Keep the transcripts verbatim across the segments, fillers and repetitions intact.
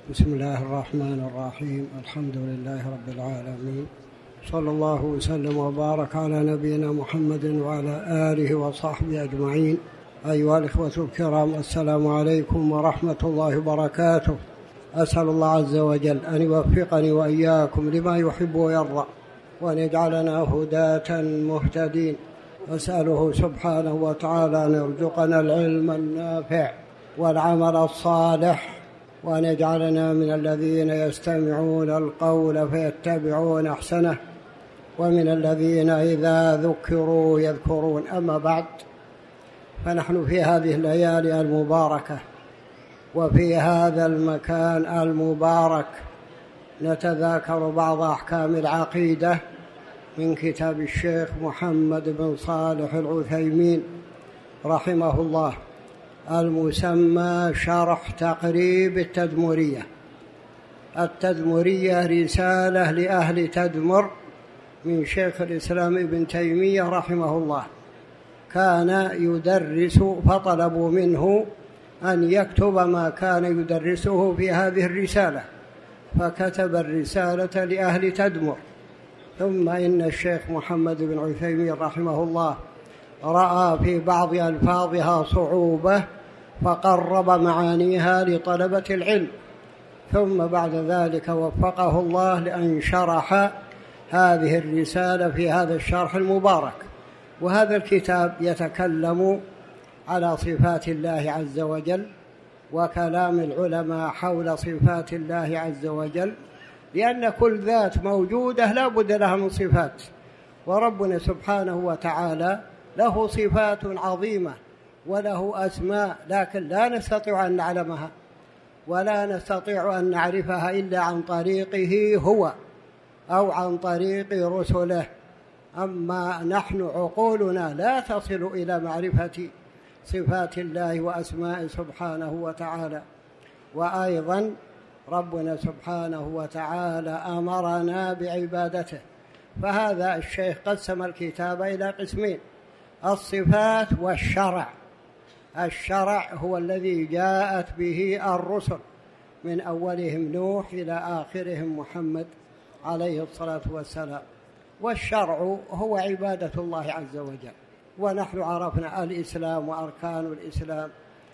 بسم الله الرحمن الرحيم. الحمد لله رب العالمين، صلى الله وسلم وبارك على نبينا محمد وعلى آله وصحبه أجمعين. أيها الإخوة الكرام، السلام عليكم ورحمة الله وبركاته. أسأل الله عز وجل أن يوفقني وإياكم لما يحب ويرضى، وأن يجعلنا هداة مهتدين. أسأله سبحانه وتعالى أن يرزقنا العلم النافع والعمل الصالح، وأن يجعلنا من الذين يستمعون القول فيتبعون أحسنه، ومن الذين إذا ذكروا يذكرون. أما بعد، فنحن في هذه الليالي المباركة وفي هذا المكان المبارك نتذاكر بعض أحكام العقيدة من كتاب الشيخ محمد بن صالح العثيمين رحمه الله، المسمى شرح تقريب التدمرية. التدمرية رسالة لأهل تدمر من شيخ الإسلام ابن تيمية رحمه الله، كان يدرس فطلبوا منه أن يكتب ما كان يدرسه في هذه الرسالة، فكتب الرسالة لأهل تدمر. ثم إن الشيخ محمد بن عثيمين رحمه الله رأى في بعض ألفاظها صعوبة فقرب معانيها لطلبة العلم، ثم بعد ذلك وفقه الله لأن شرح هذه الرسالة في هذا الشرح المبارك. وهذا الكتاب يتكلم على صفات الله عز وجل وكلام العلماء حول صفات الله عز وجل، لأن كل ذات موجودة لا بد لها من صفات، وربنا سبحانه وتعالى له صفات عظيمة وله أسماء، لكن لا نستطيع أن نعلمها ولا نستطيع أن نعرفها إلا عن طريقه هو أو عن طريق رسله. أما نحن عقولنا لا تصل إلى معرفة صفات الله وأسماء سبحانه وتعالى. وأيضا ربنا سبحانه وتعالى أمرنا بعبادته، فهذا الشيخ قسم الكتاب إلى قسمين: الصفات والشرع. الشرع هو الذي جاءت به الرسل من أولهم نوح إلى آخرهم محمد عليه الصلاة والسلام، والشرع هو عبادة الله عز وجل. ونحن عرفنا الإسلام وأركان الإسلام،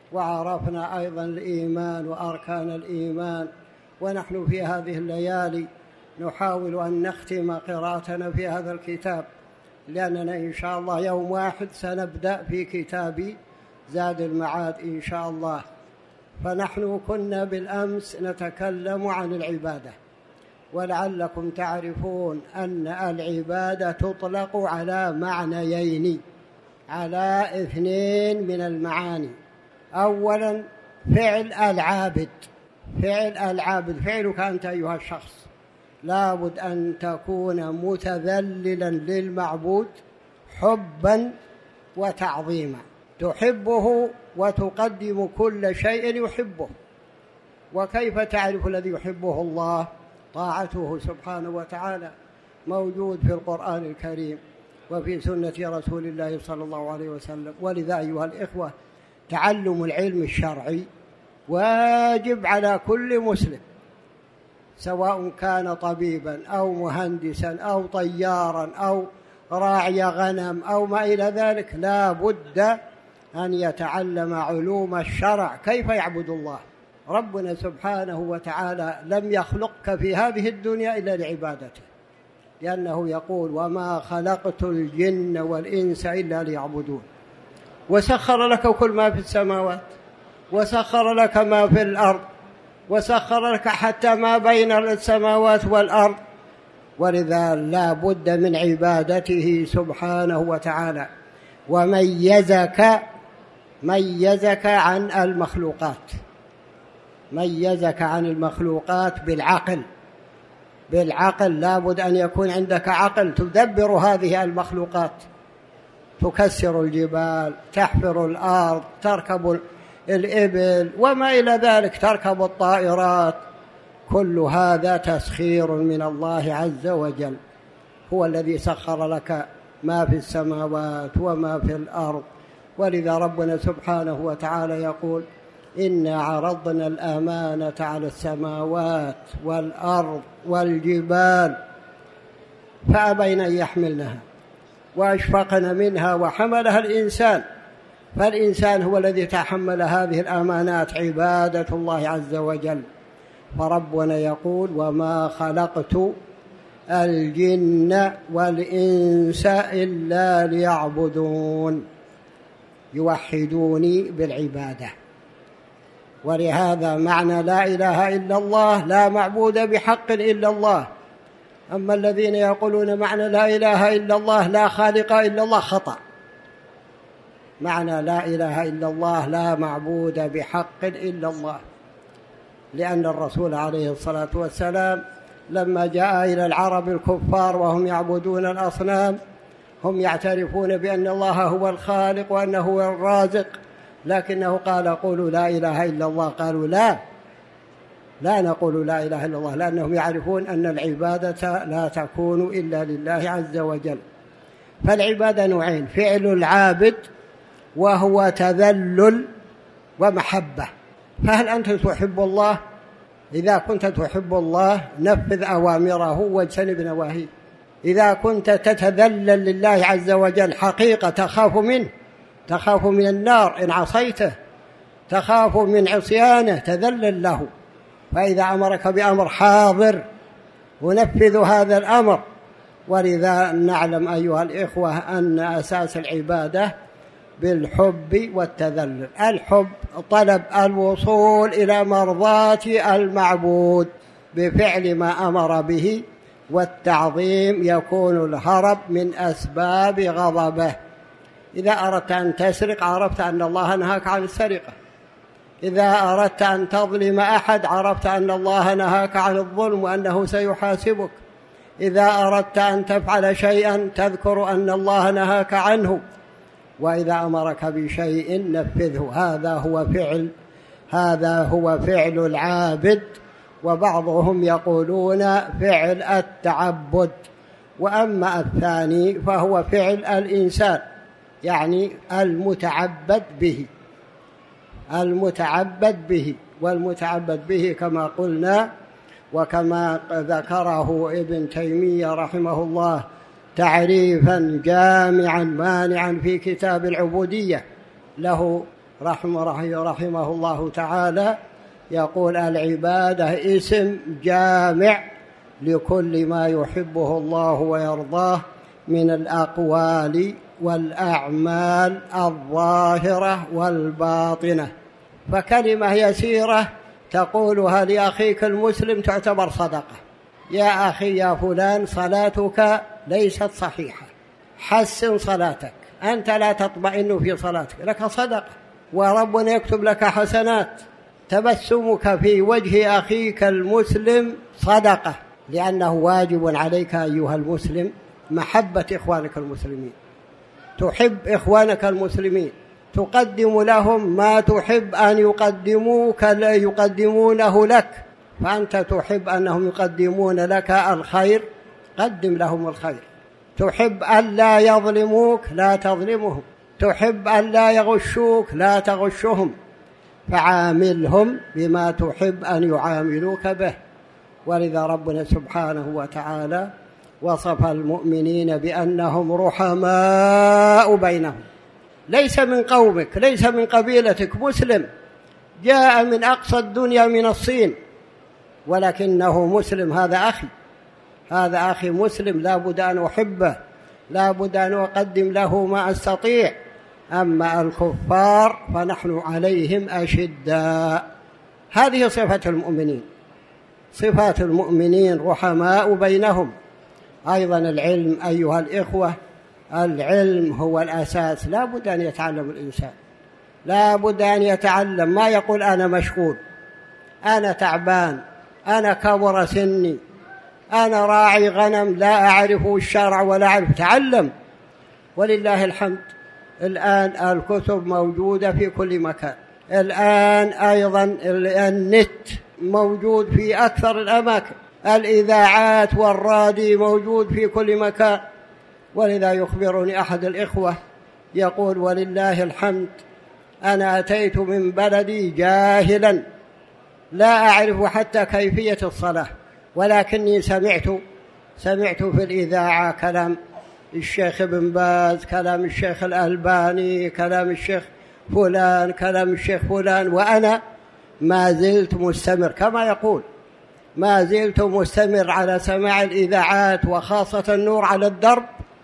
وعرفنا أيضا الإيمان وأركان الإيمان. ونحن في هذه الليالي نحاول أن نختم قراءتنا في هذا الكتاب، لأننا إن شاء الله يوم واحد سنبدأ في كتاب زاد المعاد إن شاء الله. فنحن كنا بالأمس نتكلم عن العبادة، ولعلكم تعرفون أن العبادة تطلق على معنيين، على اثنين من المعاني. أولا فعل العابد، فعل العابد فعلك أنت أيها الشخص، لابد أن تكون متذللا للمعبود حبا وتعظيما، تحبه وتقدم كل شيء يحبه. وكيف تعرف الذي يحبه الله؟ طاعته سبحانه وتعالى موجود في القرآن الكريم وفي سنة رسول الله صلى الله عليه وسلم. ولذا أيها الإخوة، تعلم العلم الشرعي واجب على كل مسلم، سواء كان طبيبا أو مهندسا أو طيارا أو راعي غنم أو ما إلى ذلك، لا بد أن يتعلم علوم الشرع، كيف يعبد الله. ربنا سبحانه وتعالى لم يخلقك في هذه الدنيا إلا لعبادته، لأنه يقول: وما خلقت الجن والإنس إلا ليعبدون. وسخر لك كل ما في السماوات، وسخر لك ما في الأرض، وسخر لك حتى ما بين السماوات والأرض. ولذا لا بد من عبادته سبحانه وتعالى. وميزك ميزك عن المخلوقات، ميزك عن المخلوقات بالعقل. بالعقل لابد أن يكون عندك عقل تدبر هذه المخلوقات، تكسر الجبال، تحفر الأرض، تركب الإبل وما إلى ذلك، تركب الطائرات. كل هذا تسخير من الله عز وجل، هو الذي سخر لك ما في السماوات وما في الأرض. ولذا ربنا سبحانه وتعالى يقول: إنا عرضنا الأمانة على السماوات والأرض والجبال فأبين أن يحملنها وأشفقن منها وحملها الإنسان، فالإنسان هو الذي تحمل هذه الأمانات، عبادة الله عز وجل. فربنا يقول: وما خلقت الجن والإنس إلا ليعبدون، يوحدوني بالعبادة. ولهذا معنى لا إله إلا الله لا معبود بحق إلا الله. أما الذين يقولون معنى لا إله إلا الله لا خالق إلا الله خطأ. معنى لا إله إلا الله لا معبود بحق إلا الله، لأن الرسول عليه الصلاة والسلام لما جاء إلى العرب الكفار وهم يعبدون الأصنام، هم يعترفون بأن الله هو الخالق وأنه هو الرازق، لكنه قال: قولوا لا إله إلا الله. قالوا: لا لا نقول لا إله إلا الله، لأنهم يعرفون أن العبادة لا تكون إلا لله عز وجل. فالعبادة نوعين: فعل العابد وهو تذلل ومحبة. فهل أنت تحب الله؟ إذا كنت تحب الله نفذ أوامره واجتنب نواهيه. إذا كنت تتذلل لله عز وجل حقيقة، تخاف منه، تخاف من النار إن عصيته، تخاف من عصيانه، تذلل له. فإذا أمرك بأمر حاضر ونفذ هذا الأمر. ولذا نعلم أيها الإخوة أن أساس العبادة بالحب والتذلل. الحب طلب الوصول إلى مرضاة المعبود بفعل ما أمر به، والتعظيم يكون الهرب من أسباب غضبه. إذا أردت أن تسرق عرفت أن الله نهاك عن السرقة. إذا أردت أن تظلم أحد عرفت أن الله نهاك عن الظلم وأنه سيحاسبك. إذا أردت أن تفعل شيئا تذكر أن الله نهاك عنه. وإذا أمرك بشيء نفذه. هذا هو فعل هذا هو فعل العابد. وبعضهم يقولون فعل التعبد. وأما الثاني فهو فعل الإنسان، يعني المتعبد به المتعبد به والمتعبد به كما قلنا وكما ذكره ابن تيمية رحمه الله تعريفا جامعا مانعا في كتاب العبودية له رحمه, رحمه الله تعالى، يقول: العبادة اسم جامع لكل ما يحبه الله ويرضاه من الأقوال والأعمال الظاهرة والباطنة. فكلمة يسيرة تقولها لأخيك المسلم تعتبر صدقة. يا أخي يا فلان صلاتك ليست صحيحة، حسن صلاتك، أنت لا تطمئن في صلاتك، لك صدقة وربنا يكتب لك حسنات. تبسمك في وجه أخيك المسلم صدقة، لأنه واجب عليك أيها المسلم محبة إخوانك المسلمين، تحب إخوانك المسلمين، تقدم لهم ما تحب أن يقدموك لا يقدمونه لك. فأنت تحب أنهم يقدمون لك الخير، قدم لهم الخير. تحب أن لا يظلموك، لا تظلمهم. تحب أن لا يغشوك، لا تغشهم. فعاملهم بما تحب أن يعاملوك به. ولذا ربنا سبحانه وتعالى وصف المؤمنين بأنهم رحماء بينهم. ليس من قومك، ليس من قبيلتك مسلم جاء من أقصى الدنيا من الصين ولكنه مسلم، هذا أخي هذا أخي مسلم، لا بد أن أحبه، لا بد أن أقدم له ما أستطيع. أما الكفار فنحن عليهم أشداء. هذه صفة المؤمنين. صفات المؤمنين رحماء بينهم. أيضا العلم أيها الإخوة، العلم هو الأساس. لا بد أن يتعلم الإنسان، لا بد أن يتعلم. ما يقول أنا مشغول، أنا تعبان، أنا كبر سني، أنا راعي غنم لا أعرف الشرع ولا أعرف. تعلم. ولله الحمد الآن الكتب موجودة في كل مكان. الآن أيضا النت موجود في أكثر الأماكن. الإذاعات والراديو موجود في كل مكان. ولذا يخبرني أحد الإخوة يقول: ولله الحمد أنا أتيت من بلدي جاهلا لا أعرف حتى كيفية الصلاة، ولكني سمعت سمعت في الإذاعة كلام الشيخ ابن باز، كلام الشيخ الألباني، كلام الشيخ فلان، كلام الشيخ فلان، وأنا ما زلت مستمر كما يقول، ما زلت مستمر على سماع الإذاعات، وخاصة النور على الدرب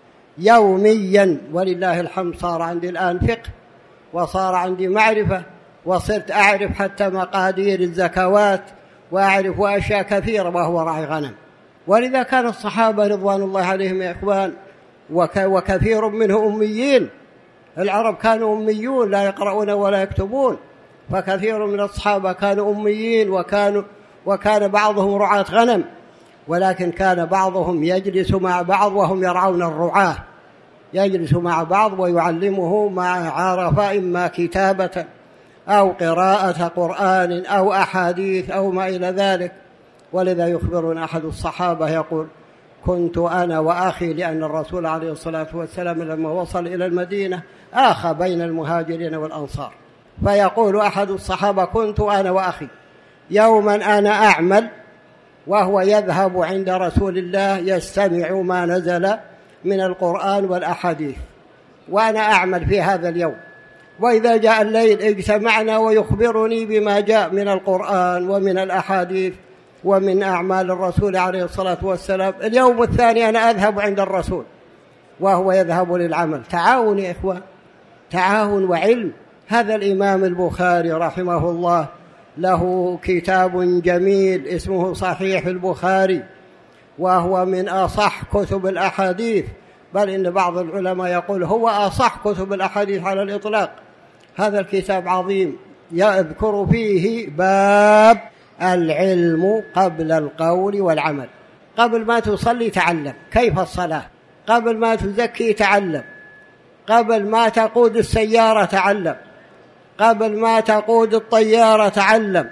يوميا، ولله الحمد. صار عندي الآن فقه، وصار عندي معرفة، وصرت أعرف حتى مقادير الزكوات، وأعرف أشياء كثيرة، وهو راعي غنم. ولذا كان الصحابة رضوان الله عليهم يا إخوان، وكثير منهم أميين. العرب كانوا أميون لا يقرؤون ولا يكتبون، فكثير من الصحابة كانوا أميين، وكانوا وكان بعضهم رعاة غنم، ولكن كان بعضهم يجلس مع بعض وهم يرعون الرعاة، يجلس مع بعض ويعلمه ما عرف، إما كتابة أو قراءة قرآن أو أحاديث أو ما إلى ذلك. ولذا يخبرنا أحد الصحابة يقول: كنت أنا وأخي، لأن الرسول عليه الصلاة والسلام لما وصل إلى المدينة آخى بين المهاجرين والأنصار، فيقول أحد الصحابة: كنت أنا وأخي يوما أنا أعمل وهو يذهب عند رسول الله يستمع ما نزل من القرآن والأحاديث، وأنا أعمل في هذا اليوم، وإذا جاء الليل اجتمعنا ويخبرني بما جاء من القرآن ومن الأحاديث ومن أعمال الرسول عليه الصلاة والسلام. اليوم الثاني أنا أذهب عند الرسول وهو يذهب للعمل. تعاون يا إخوان، تعاون وعلم. هذا الإمام البخاري رحمه الله له كتاب جميل اسمه صحيح البخاري، وهو من أصح كتب الأحاديث، بل إن بعض العلماء يقول هو أصح كتب الأحاديث على الإطلاق. هذا الكتاب عظيم، يذكر فيه باب العلم قبل القول والعمل. قبل ما تصلي تعلم كيف الصلاة، قبل ما تزكي تعلم، قبل ما تقود السيارة تعلم، قبل ما تقود الطيارة تعلم.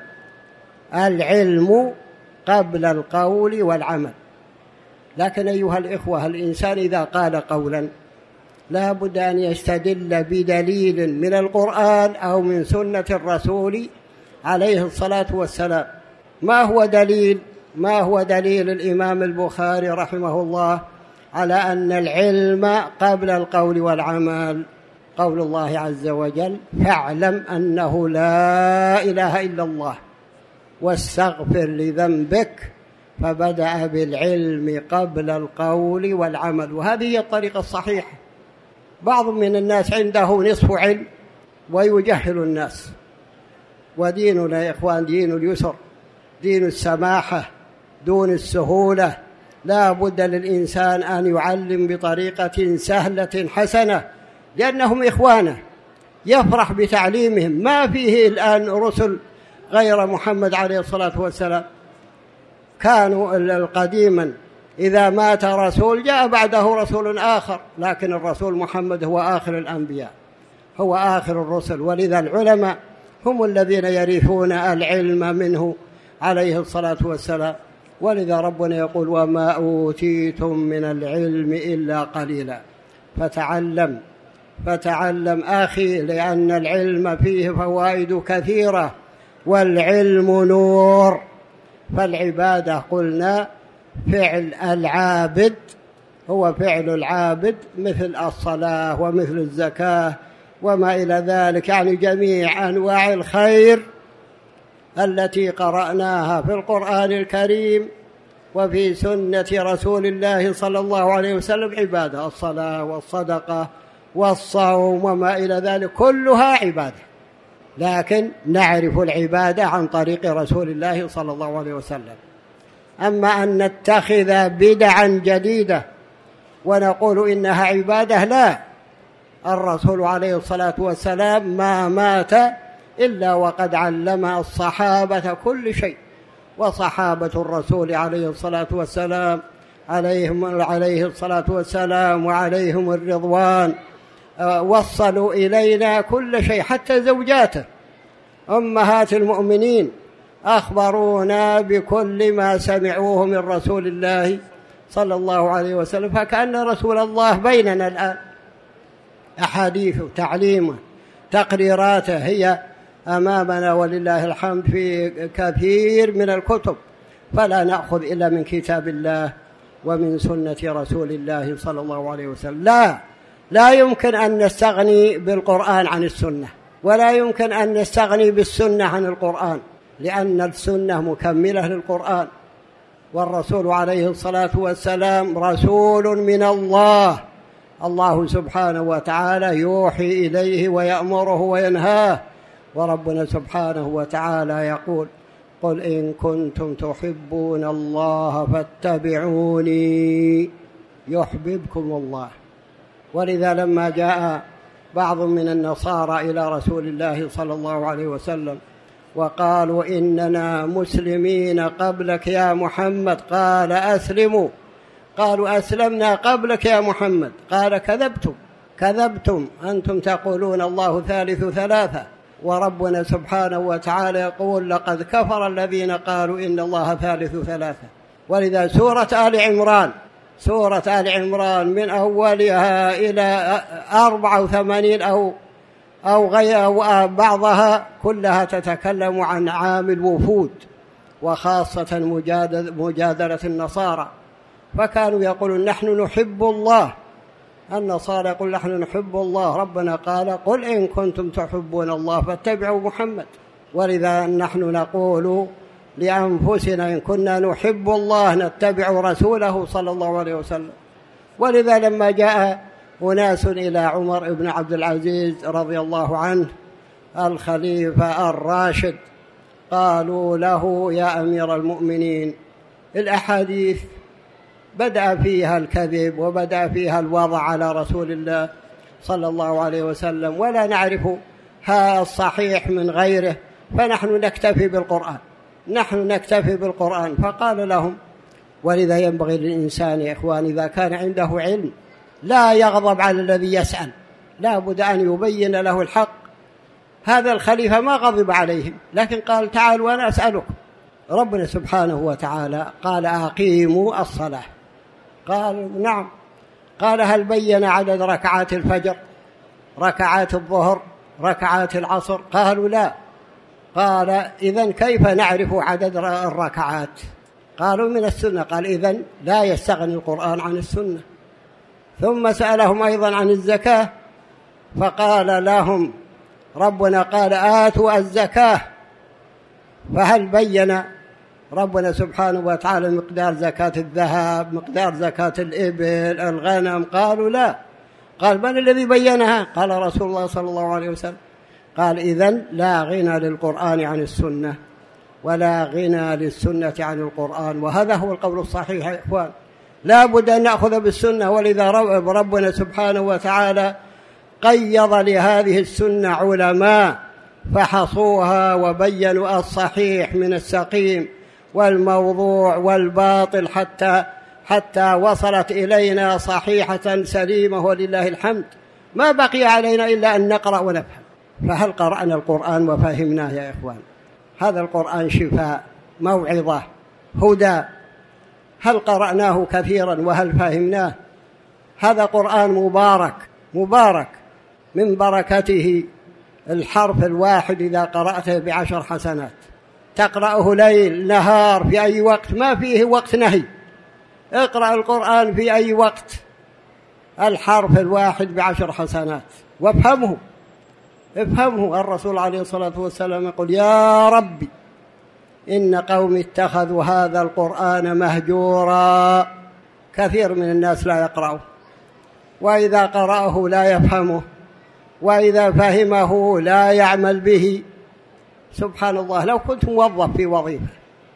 العلم قبل القول والعمل. لكن أيها الإخوة، الإنسان إذا قال قولا لا بد أن يستدل بدليل من القرآن أو من سنة الرسول عليه الصلاة والسلام. ما هو دليل ما هو دليل الإمام البخاري رحمه الله على أن العلم قبل القول والعمل؟ قول الله عز وجل: فاعلم أنه لا إله إلا الله واستغفر لذنبك، فبدأ بالعلم قبل القول والعمل. وهذه هي الطريقة الصحيحة. بعض من الناس عنده نصف علم ويجهل الناس، وديننا يا إخوان دين اليسر، دين السماحة دون السهولة. لا بد للإنسان أن يعلم بطريقة سهلة حسنة، لأنهم إخوانه، يفرح بتعليمهم. ما فيه الآن رسل غير محمد عليه الصلاة والسلام. كانوا قديما إذا مات رسول جاء بعده رسول آخر، لكن الرسول محمد هو آخر الأنبياء، هو آخر الرسل. ولذا العلماء هم الذين يرثون العلم منه عليه الصلاة والسلام. ولذا ربنا يقول: وما أوتيتم من العلم إلا قليلا. فتعلم فتعلم أخي، لأن العلم فيه فوائد كثيرة، والعلم نور. فالعبادة قلنا فعل العابد هو فعل العابد، مثل الصلاة ومثل الزكاة وما إلى ذلك، يعني جميع أنواع الخير التي قرأناها في القرآن الكريم وفي سنة رسول الله صلى الله عليه وسلم عبادة. الصلاة والصدقة والصوم وما إلى ذلك كلها عبادة، لكن نعرف العبادة عن طريق رسول الله صلى الله عليه وسلم. أما أن نتخذ بدعا جديدة ونقول إنها عبادة، لا. الرسول عليه الصلاة والسلام ما مات إلا وقد علم الصحابة كل شيء، وصحابة الرسول عليه الصلاة والسلام عليهم عليه الصلاة والسلام وعليهم الرضوان وصلوا إلينا كل شيء، حتى زوجاته أمهات المؤمنين أخبرونا بكل ما سمعوه من رسول الله صلى الله عليه وسلم. فكأن رسول الله بيننا الآن، أحاديثه تعليمه تقريراته هي أمامنا ولله الحمد في كثير من الكتب، فلا نأخذ إلا من كتاب الله ومن سنة رسول الله صلى الله عليه وسلم. لا لا يمكن أن نستغني بالقرآن عن السنة، ولا يمكن أن نستغني بالسنة عن القرآن، لأن السنة مكملة للقرآن، والرسول عليه الصلاة والسلام رسول من الله، الله سبحانه وتعالى يوحي إليه ويأمره وينهاه، وربنا سبحانه وتعالى يقول: قل إن كنتم تحبون الله فاتبعوني يحببكم الله. ولذا لما جاء بعض من النصارى إلى رسول الله صلى الله عليه وسلم وقالوا: إننا مسلمين قبلك يا محمد، قال: أسلموا. قالوا: أسلمنا قبلك يا محمد. قال: كذبتم كذبتم أنتم تقولون الله ثالث ثلاثة، وربنا سبحانه وتعالى يقول: لقد كفر الذين قالوا إن الله ثالث ثلاثة. ولذا سورة آل عمران سورة آل عمران من أولها إلى أربعة وثمانين أو أو غير بعضها كلها تتكلم عن عام الوفود، وخاصة مجادلة النصارى، فكانوا يقولون: نحن نحب الله. النصارى يقول: نحن نحب الله، ربنا قال: قل إن كنتم تحبون الله فاتبعوا محمد. ولذا نحن نقول لأنفسنا: إن كنا نحب الله نتبع رسوله صلى الله عليه وسلم. ولذا لما جاء أناس إلى عمر بن عبد العزيز رضي الله عنه الخليفة الراشد قالوا له: يا أمير المؤمنين، الأحاديث بدأ فيها الكذب وبدأ فيها الوضع على رسول الله صلى الله عليه وسلم، ولا نعرف ها الصحيح من غيره، فنحن نكتفي بالقرآن نحن نكتفي بالقرآن فقال لهم: ولذا ينبغي للإنسان يا إخوان إذا كان عنده علم لا يغضب على الذي يسأل، لا بد أن يبين له الحق. هذا الخليفة ما غضب عليهم، لكن قال: تعالوا وأنا أسألكم. ربنا سبحانه وتعالى قال: أقيموا الصلاة. قالوا: نعم. قال: هل بين عدد ركعات الفجر، ركعات الظهر، ركعات العصر؟ قالوا: لا. قال: إذن كيف نعرف عدد الركعات؟ قالوا: من السنة. قال: إذن لا يستغني القرآن عن السنة. ثم سألهم أيضا عن الزكاة، فقال لهم: ربنا قال: آتوا الزكاة. فهل بين ربنا سبحانه وتعالى مقدار زكاة الذهب، مقدار زكاة الإبل، الغنم؟ قالوا: لا. قال: من الذي بينها؟ قال: رسول الله صلى الله عليه وسلم. قال: إذن لا غنى للقرآن عن السنة، ولا غنى للسنة عن القرآن. وهذا هو القول الصحيح يا إخوان، لا بد أن نأخذ بالسنة. ولذا ربنا سبحانه وتعالى قيض لهذه السنة علماء فحصوها وبينوا الصحيح من السقيم والموضوع والباطل، حتى حتى وصلت إلينا صحيحة سليمة ولله الحمد. ما بقي علينا إلا أن نقرأ ونفهم. فهل قرأنا القرآن وفهمناه يا إخوان؟ هذا القرآن شفاء، موعظة، هدى. هل قرأناه كثيرا وهل فهمناه؟ هذا قرآن مبارك مبارك، من بركته الحرف الواحد إذا قرأته بعشر حسنات. تقرأه ليل نهار في أي وقت، ما فيه وقت نهي. اقرأ القرآن في أي وقت، الحرف الواحد بعشر حسنات. وافهمه افهمه. الرسول عليه الصلاة والسلام يقول: يا ربي إن قوم اتخذوا هذا القرآن مهجورا. كثير من الناس لا يقرأه، وإذا قرأه لا يفهمه، وإذا فهمه لا يعمل به. سبحان الله، لو كنت موظف في وظيفة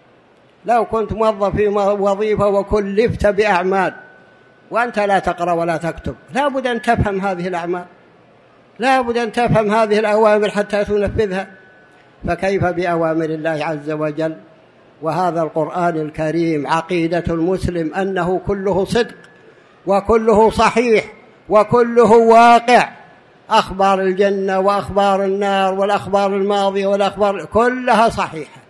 لو كنت موظف في وظيفة وكلفت بأعمال وأنت لا تقرأ ولا تكتب، لا بد أن تفهم هذه الأعمال، لا بد أن تفهم هذه الأوامر حتى تنفذها. فكيف بأوامر الله عز وجل؟ وهذا القرآن الكريم عقيدة المسلم أنه كله صدق وكله صحيح وكله واقع. أخبار الجنة وأخبار النار والأخبار الماضية والأخبار كلها صحيحة.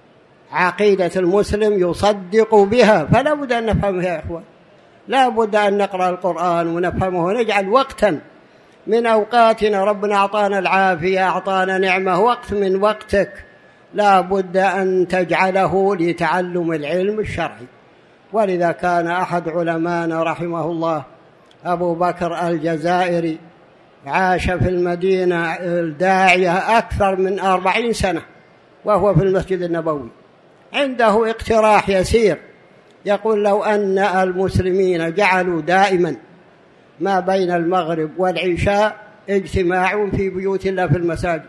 عقيدة المسلم يصدق بها، فلا بد أن نفهمها يا إخوان. لا بد أن نقرأ القرآن ونفهمه ونجعل وقتا من أوقاتنا، ربنا أعطانا العافية، أعطانا نعمة، وقت من وقتك لا بد أن تجعله لتعلم العلم الشرعي. ولذا كان أحد علمانا رحمه الله أبو بكر الجزائري عاش في المدينة الداعية أكثر من أربعين سنة وهو في المسجد النبوي. عنده اقتراح يسير، يقول لو أن المسلمين جعلوا دائما ما بين المغرب والعشاء اجتماع في بيوت الله في المساجد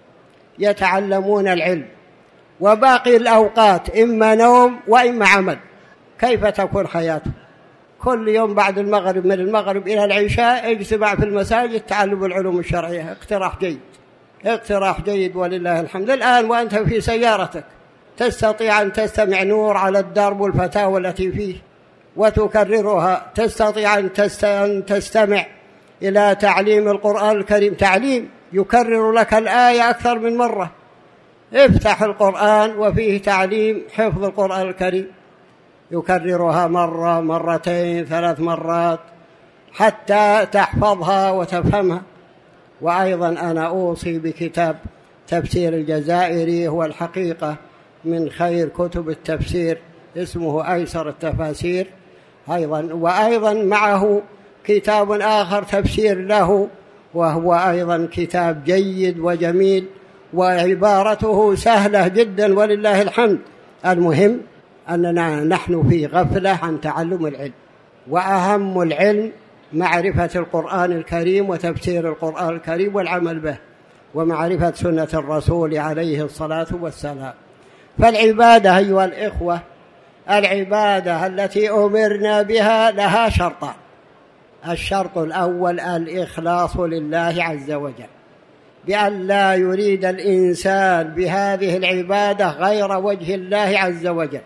يتعلمون العلم، وباقي الأوقات إما نوم وإما عمل، كيف تكون حياته؟ كل يوم بعد المغرب، من المغرب إلى العشاء اجتماع في المساجد تعلم العلوم الشرعية. اقتراح جيد، اقتراح جيد ولله الحمد. الآن وأنت في سيارتك تستطيع أن تستمع نور على الدرب والفتاوى التي فيه وتكررها، تستطيع أن تستمع إلى تعليم القرآن الكريم، تعليم يكرر لك الآية أكثر من مرة. افتح القرآن وفيه تعليم حفظ القرآن الكريم، يكررها مرة مرتين ثلاث مرات حتى تحفظها وتفهمها. وأيضا أنا أوصي بكتاب تفسير الجزائري، هو الحقيقة من خير كتب التفسير، اسمه أيسر التفاسير أيضا. وأيضا معه كتاب آخر تفسير له، وهو أيضا كتاب جيد وجميل وعبارته سهلة جدا ولله الحمد. المهم أننا نحن في غفلة عن تعلم العلم، وأهم العلم معرفة القرآن الكريم وتفسير القرآن الكريم والعمل به، ومعرفة سنة الرسول عليه الصلاة والسلام. فالعبادة أيها الإخوة، العبادة التي أمرنا بها لها شرطان. الشرط الأول الإخلاص لله عز وجل، بأن لا يريد الإنسان بهذه العبادة غير وجه الله عز وجل،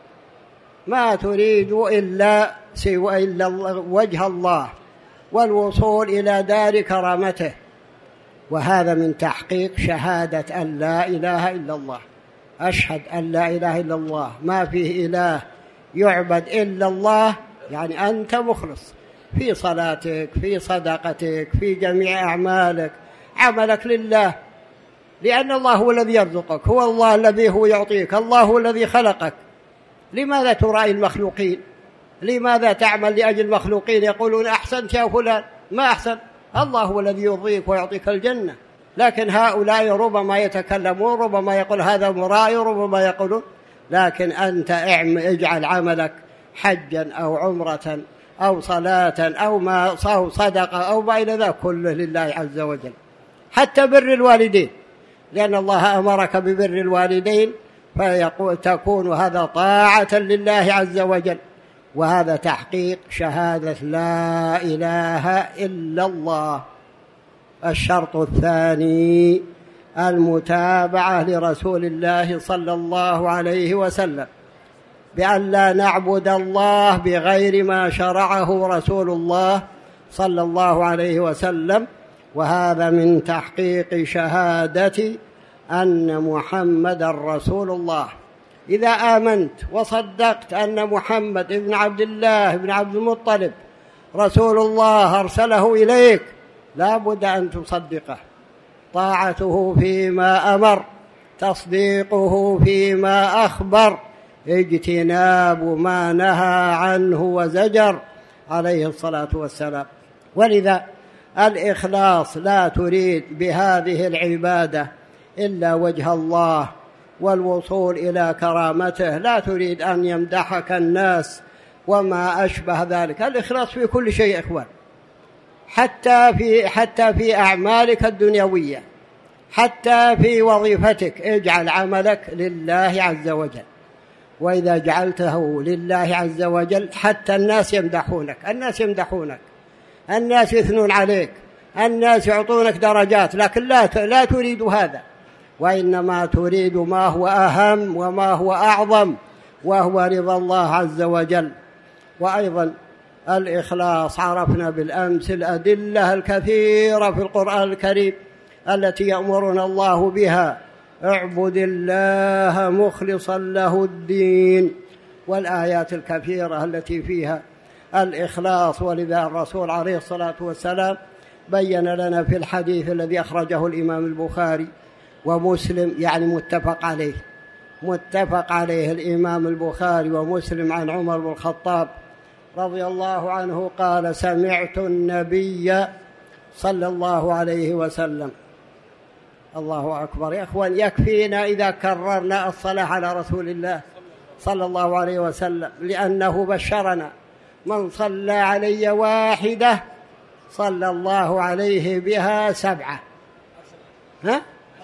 ما تريد إلا سوى إلا وجه الله والوصول إلى دار كرامته. وهذا من تحقيق شهادة أن لا إله إلا الله. أشهد أن لا إله إلا الله، ما فيه إله يعبد إلا الله، يعني أنت مخلص في صلاتك، في صدقتك، في جميع أعمالك، عملك لله، لأن الله هو الذي يرزقك، هو الله الذي هو يعطيك، الله هو الذي خلقك. لماذا ترائي المخلوقين؟ لماذا تعمل لأجل المخلوقين؟ يقولون أحسنت يا فلان، ما أحسن، الله هو الذي يرضيك ويعطيك الجنة. لكن هؤلاء ربما يتكلمون، ربما يقول هذا مرائي، ربما يقولون. لكن أنت اجعل عملك حجا أو عمرة أو صلاة أو ما أو صدقة أو ما إلى ذلك كله لله عز وجل. حتى بر الوالدين، لأن الله أمرك ببر الوالدين، فتكون هذا طاعة لله عز وجل. وهذا تحقيق شهادة لا إله إلا الله. الشرط الثاني المتابعة لرسول الله صلى الله عليه وسلم، بأن لا نعبد الله بغير ما شرعه رسول الله صلى الله عليه وسلم. وهذا من تحقيق شهادة أن محمد رسول الله. إذا آمنت وصدقت أن محمد بن عبد الله بن عبد المطلب رسول الله أرسله إليك، لا بد أن تصدقه. طاعته فيما أمر، تصديقه فيما أخبر، اجتناب ما نهى عنه وزجر عليه الصلاة والسلام. ولذا الإخلاص، لا تريد بهذه العبادة إلا وجه الله والوصول إلى كرامته، لا تريد أن يمدحك الناس وما أشبه ذلك. الإخلاص في كل شيء إخوان، حتى في حتى في أعمالك الدنيوية، حتى في وظيفتك، اجعل عملك لله عز وجل. وإذا جعلته لله عز وجل حتى الناس يمدحونك، الناس يمدحونك، الناس يثنون عليك، الناس يعطونك درجات، لكن لا لا تريد هذا، وإنما تريد ما هو أهم وما هو أعظم، وهو رضا الله عز وجل. وأيضا الإخلاص، عرفنا بالأمس الأدلة الكثيرة في القرآن الكريم التي يأمرنا الله بها: اعبد الله مخلصا له الدين، والآيات الكثيرة التي فيها الإخلاص. ولذا الرسول عليه الصلاة والسلام بين لنا في الحديث الذي أخرجه الإمام البخاري ومسلم، يعني متفق عليه متفق عليه الإمام البخاري ومسلم، عن عمر بن الخطاب رضي الله عنه قال: سمعت النبي صلى الله عليه وسلم. الله أكبر يا أخوان، يكفينا إذا كررنا الصلاة على رسول الله صلى الله عليه وسلم، لأنه بشرنا: من صلى علي واحدة صلى الله عليه بها سبعة. ها؟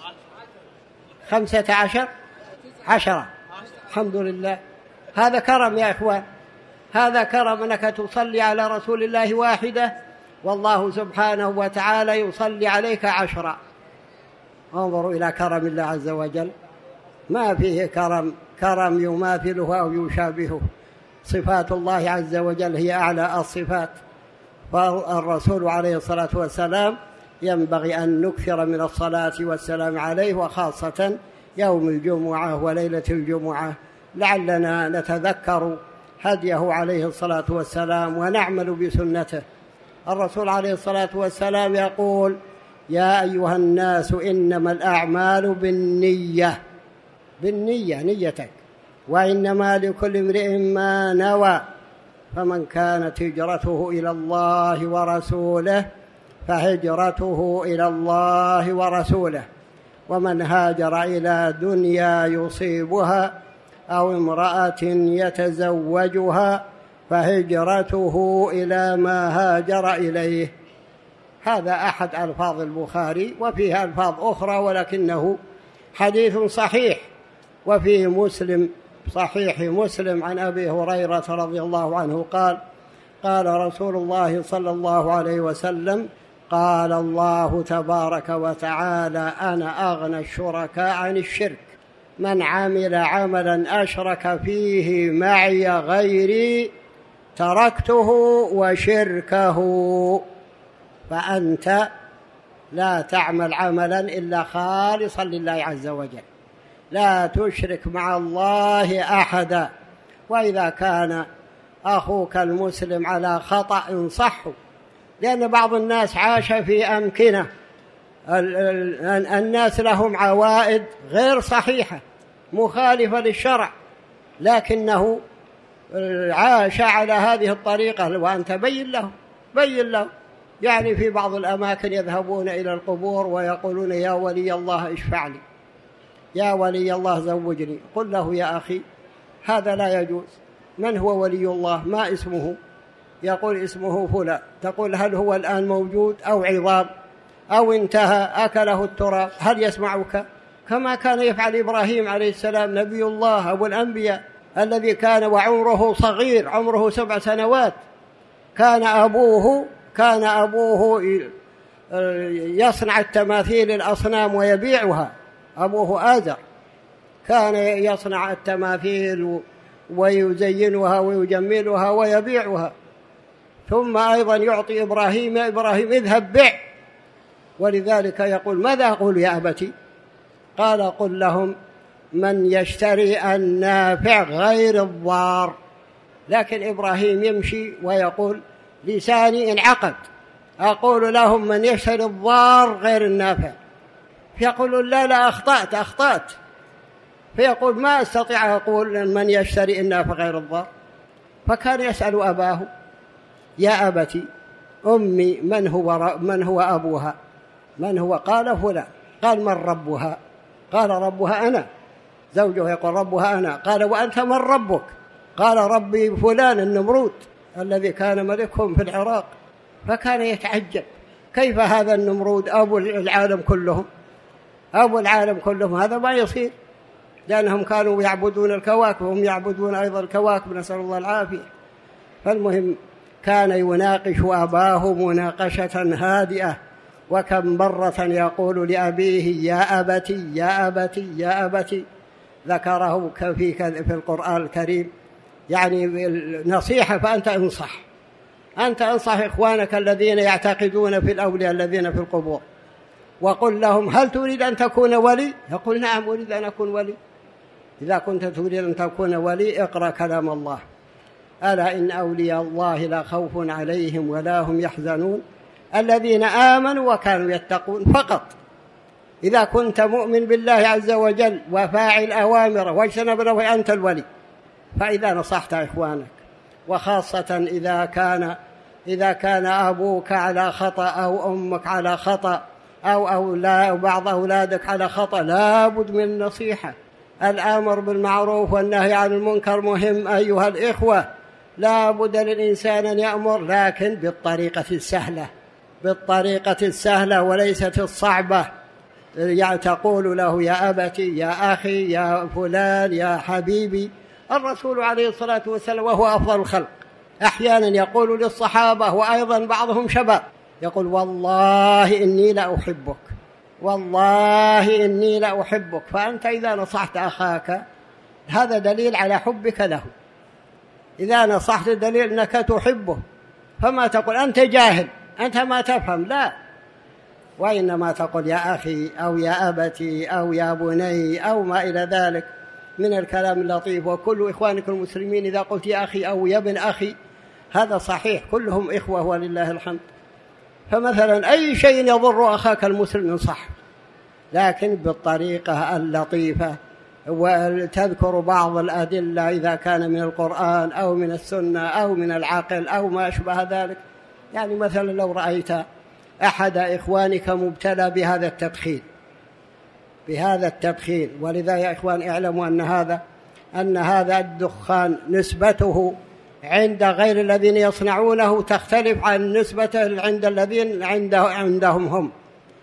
خمسة عشر عشرة. الحمد لله، هذا كرم يا إخوان، هذا كرم أنك تصلي على رسول الله واحدة والله سبحانه وتعالى يصلي عليك عشرة. انظروا إلى كرم الله عز وجل، ما فيه كرم كرم يماثله أو يشابهه. صفات الله عز وجل هي أعلى الصفات، فالرسول عليه الصلاة والسلام ينبغي أن نكثر من الصلاة والسلام عليه، وخاصة يوم الجمعة وليلة الجمعة، لعلنا نتذكر هديه عليه الصلاة والسلام ونعمل بسنته. الرسول عليه الصلاة والسلام يقول: يا أيها الناس إنما الأعمال بالنية، بالنية نيتك، وإنما لكل امرئ ما نوى، فمن كانت هجرته إلى الله ورسوله فهجرته إلى الله ورسوله، ومن هاجر إلى دنيا يصيبها أو امرأة يتزوجها فهجرته إلى ما هاجر إليه. هذا أحد ألفاظ البخاري، وفيه ألفاظ أخرى ولكنه حديث صحيح. وفي مسلم، صحيح مسلم، عن أبي هريرة رضي الله عنه قال: قال رسول الله صلى الله عليه وسلم: قال الله تبارك وتعالى: أنا أغنى الشركاء عن الشرك، من عمل عملا أشرك فيه معي غيري تركته وشركه. فأنت لا تعمل عملا إلا خالصا لله عز وجل، لا تشرك مع الله أحدا. وإذا كان أخوك المسلم على خطأ انصحه، لأن بعض الناس عاش في أمكنة الناس لهم عوائد غير صحيحة مخالفة للشرع، لكنه عاش على هذه الطريقة، وأنت بين له بين له يعني في بعض الأماكن يذهبون إلى القبور ويقولون: يا ولي الله اشفع لي، يا ولي الله زوجني. قل له: يا أخي هذا لا يجوز. من هو ولي الله؟ ما اسمه؟ يقول: اسمه فلان. تقول: هل هو الآن موجود أو عظام أو انتهى أكله التراب؟ هل يسمعك؟ كما كان يفعل إبراهيم عليه السلام نبي الله أبو الأنبياء، الذي كان وعمره صغير، عمره سبع سنوات، كان أبوه كان أبوه يصنع التماثيل الأصنام ويبيعها. أبوه آزر كان يصنع التماثيل ويزينها ويجملها ويبيعها، ثم أيضا يعطي إبراهيم: إبراهيم اذهب بع. ولذلك يقول: ماذا أقول يا أبتي؟ قال: قل لهم: من يشتري النافع غير الضار. لكن إبراهيم يمشي ويقول: لساني انعقد، أقول لهم: من يشتري الضار غير النافع. فيقولون: لا لا أخطأت أخطأت. فيقول: ما أستطيع أقول من يشتري النافع غير الضار. فكان يسأل أباه: يا أبتي، أمي من هو, من هو أبوها؟ من هو؟ قال: فلان. قال: من ربها؟ قال: ربها أنا. زوجه يقول: ربها أنا. قال: وأنت من ربك؟ قال: ربي فلان النمرود الذي كان ملكهم في العراق. فكان يتعجب: كيف هذا النمرود أبو العالم كلهم؟ أبو العالم كلهم، هذا ما يصير، لأنهم كانوا يعبدون الكواكب وهم يعبدون أيضا الكواكب، نسأل الله العافية. فالمهم كان يناقش أباه مناقشة هادئة، وكم مرة يقول لأبيه: يا أبتي يا أبتي يا أبتي. ذكره في في القرآن الكريم، يعني نصيحة. فأنت انصح أنت انصح إخوانك الذين يعتقدون في الأولياء الذين في القبور، وقل لهم: هل تريد أن تكون ولي؟ يقول: نعم أريد أن أكون ولي. إذا كنت تريد أن تكون ولي اقرأ كلام الله: ألا إن أولياء الله لا خوف عليهم ولا هم يحزنون الذين آمنوا وكانوا يتقون فقط. إذا كنت مؤمن بالله عز وجل وفاعل أوامره واجتنب نواهيه أنت الولي. فإذا نصحت إخوانك، وخاصة إذا كان إذا كان أبوك على خطأ أو أمك على خطأ أو أولاد بعض أولادك على خطأ، لا بد من النصيحة. الأمر بالمعروف والنهي عن المنكر مهم أيها الإخوة، لا بد للإنسان أن يأمر، لكن بالطريقة السهلة، بالطريقة السهلة وليست الصعبة. يعني تقول له يا أبتي، يا أخي، يا فلان، يا حبيبي. الرسول عليه الصلاة والسلام وهو أفضل الخلق أحيانا يقول للصحابة وأيضا بعضهم شباب، يقول والله إني لأحبك، والله إني لأحبك. فأنت إذا نصحت أخاك هذا دليل على حبك له، إذا نصحت دليل أنك تحبه. فما تقول أنت جاهل، أنت ما تفهم، لا، وإنما تقول يا أخي أو يا أبتي أو يا بني أو ما إلى ذلك من الكلام اللطيف. وكل إخوانك المسلمين إذا قلت يا أخي أو يا ابن أخي هذا صحيح، كلهم إخوة ولله الحمد. فمثلا أي شيء يضر أخاك المسلم ينصح، لكن بالطريقة اللطيفة، وتذكر بعض الأدلة إذا كان من القرآن أو من السنة أو من العقل أو ما أشبه ذلك. يعني مثلا لو رأيت أحد إخوانك مبتلى بهذا التدخين بهذا التدخين ولذا يا إخوان اعلموا أن هذا أن هذا الدخان نسبته عند غير الذين يصنعونه تختلف عن نسبته عند الذين عنده عندهم هم.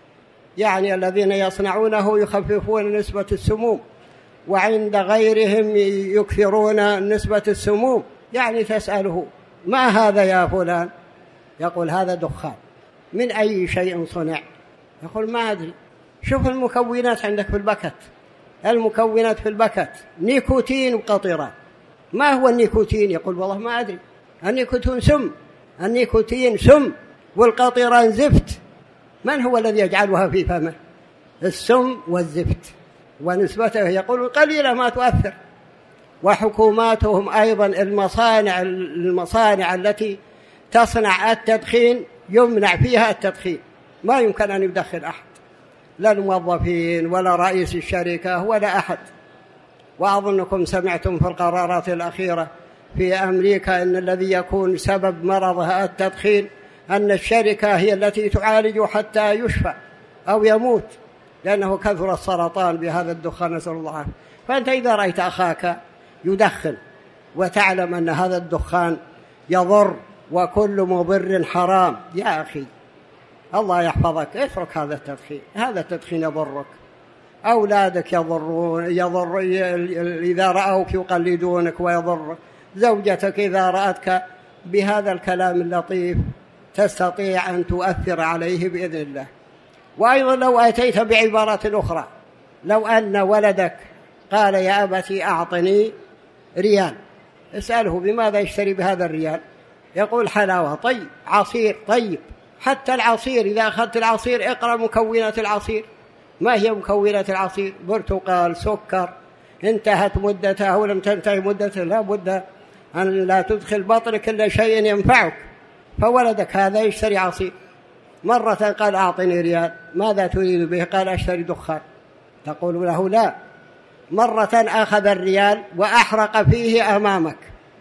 يعني الذين يصنعونه يخففون نسبة السموم، وعند غيرهم يكثرون نسبة السموم. يعني تسأله ما هذا يا فلان؟ يقول هذا دخان. من أي شيء صنع؟ يقول ما أدري. شوف المكونات عندك في البكت، المكونات في البكت نيكوتين وقطران. ما هو النيكوتين؟ يقول والله ما أدري. النيكوتين سم، النيكوتين سم، والقطران زفت. من هو الذي يجعلها في فمه؟ السم والزفت، ونسبته يقول قليلة ما تؤثر. وحكوماتهم أيضا المصانع المصانع التي تصنع التدخين يمنع فيها التدخين، ما يمكن أن يدخن أحد، لا الموظفين ولا رئيس الشركة ولا أحد. وأظنكم سمعتم في القرارات الأخيرة في أمريكا أن الذي يكون سبب مرضها التدخين أن الشركة هي التي تعالج حتى يشفى أو يموت، لأنه كثر السرطان بهذا الدخان، نسأل الله العافية. فأنت إذا رأيت أخاك يدخن وتعلم أن هذا الدخان يضر وكل مضر حرام، يا أخي الله يحفظك اترك هذا التدخين، هذا التدخين يضرك، أولادك يضرون يضر إذا رأوك يقلدونك ويضرك، زوجتك إذا رأتك بهذا الكلام اللطيف تستطيع أن تؤثر عليه بإذن الله. وأيضا لو أتيت بعبارة أخرى، لو أن ولدك قال يا أبتي أعطني ريال، اسأله بماذا يشتري بهذا الريال؟ يقول حلاوة، طيب، عصير، طيب. حتى العصير إذا أخذت العصير اقرأ مكونات العصير. ما هي مكونات العصير؟ برتقال، سكر، انتهت مدتها أو لم تنتهي مدتها، لا بد أن لا تدخل بطنك إلا شيء ينفعك. فولدك هذا يشتري عصير، مرة قال أعطني ريال، ماذا تريد به؟ قال أشتري دخان. تقول له لا. مرة أخذ الريال وأحرق فيه أمامك،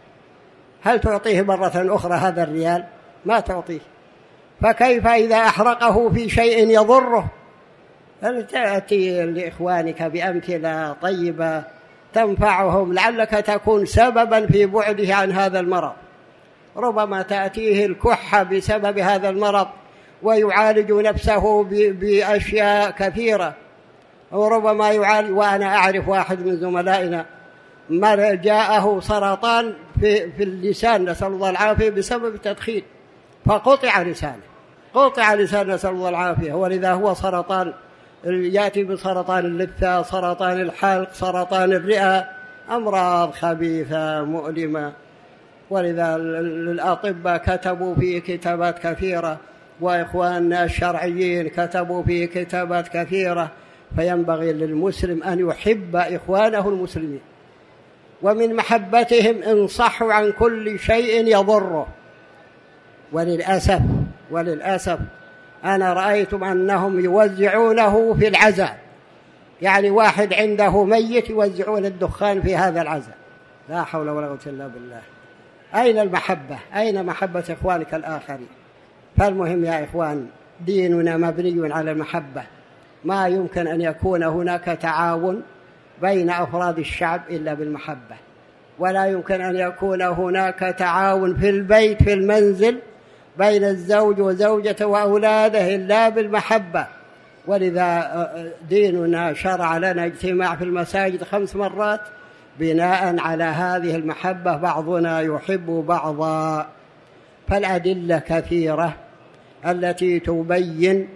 هل تعطيه مرة أخرى هذا الريال؟ ما تعطيه. فكيف إذا أحرقه في شيء يضره؟ هل تأتي لإخوانك بأمثلة طيبة تنفعهم، لعلك تكون سببا في بعده عن هذا المرض. ربما تأتيه الكحة بسبب هذا المرض ويعالج نفسه بأشياء كثيرة، وربما يعالج. وأنا أعرف واحد من زملائنا ما جاءه سرطان في, في اللسان، نسأل الله العافية، بسبب التدخين، فقطع لسانه، قطع لسانه، نسأل الله العافية. ولذا هو سرطان يأتي بسرطان اللثة، سرطان الحلق، سرطان الرئة، أمراض خبيثة مؤلمة. ولذا الأطباء كتبوا في كتابات كثيرة، وإخواننا الشرعيين كتبوا في كتابات كثيرة. فينبغي للمسلم أن يحب إخوانه المسلمين، ومن محبتهم انصحوا عن كل شيء يضره. وللأسف وللأسف أنا رأيتم أنهم يوزعونه في العزاء، يعني واحد عنده ميت يوزعون الدخان في هذا العزاء. لا حول ولا قوة إلا بالله. أين المحبة؟ أين محبة إخوانك الآخرين؟ فالمهم يا إخوان، ديننا مبني على المحبة. ما يمكن أن يكون هناك تعاون بين أفراد الشعب إلا بالمحبة، ولا يمكن أن يكون هناك تعاون في البيت في المنزل بين الزوج وزوجته وأولاده إلا بالمحبة. ولذا ديننا شرع لنا اجتماع في المساجد خمس مرات بناء على هذه المحبة، بعضنا يحب بعضا. فالأدلة كثيرة التي تبين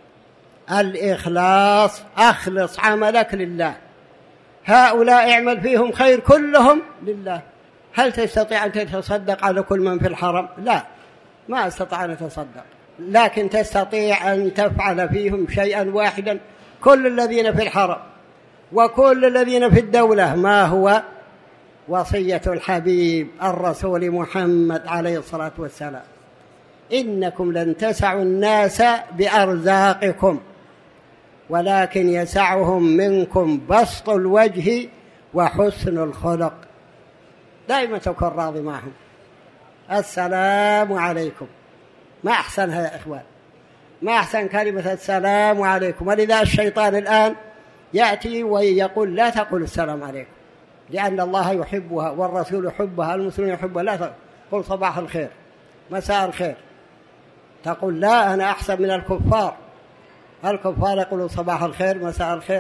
الإخلاص. أخلص عملك لله. هؤلاء اعمل فيهم خير كلهم لله. هل تستطيع أن تتصدق على كل من في الحرم؟ لا، ما استطيع أن أتصدق، لكن تستطيع أن تفعل فيهم شيئا واحدا. كل الذين في الحرم وكل الذين في الدولة، ما هو وصية الحبيب الرسول محمد عليه الصلاة والسلام؟ إنكم لن تسعوا الناس بأرزاقكم، ولكن يسعهم منكم بسط الوجه وحسن الخلق. دائما تكون راضي معهم. السلام عليكم، ما أحسنها يا إخوان، ما أحسن كلمة السلام عليكم. ولذا الشيطان الآن يأتي ويقول لا تقول السلام عليكم، لأن الله يحبها والرسول يحبها المسلمين يحبها. لا تقول صباح الخير مساء الخير. تقول لا، أنا أحسن من الكفار. الكفار يقولوا صباح الخير مساء الخير،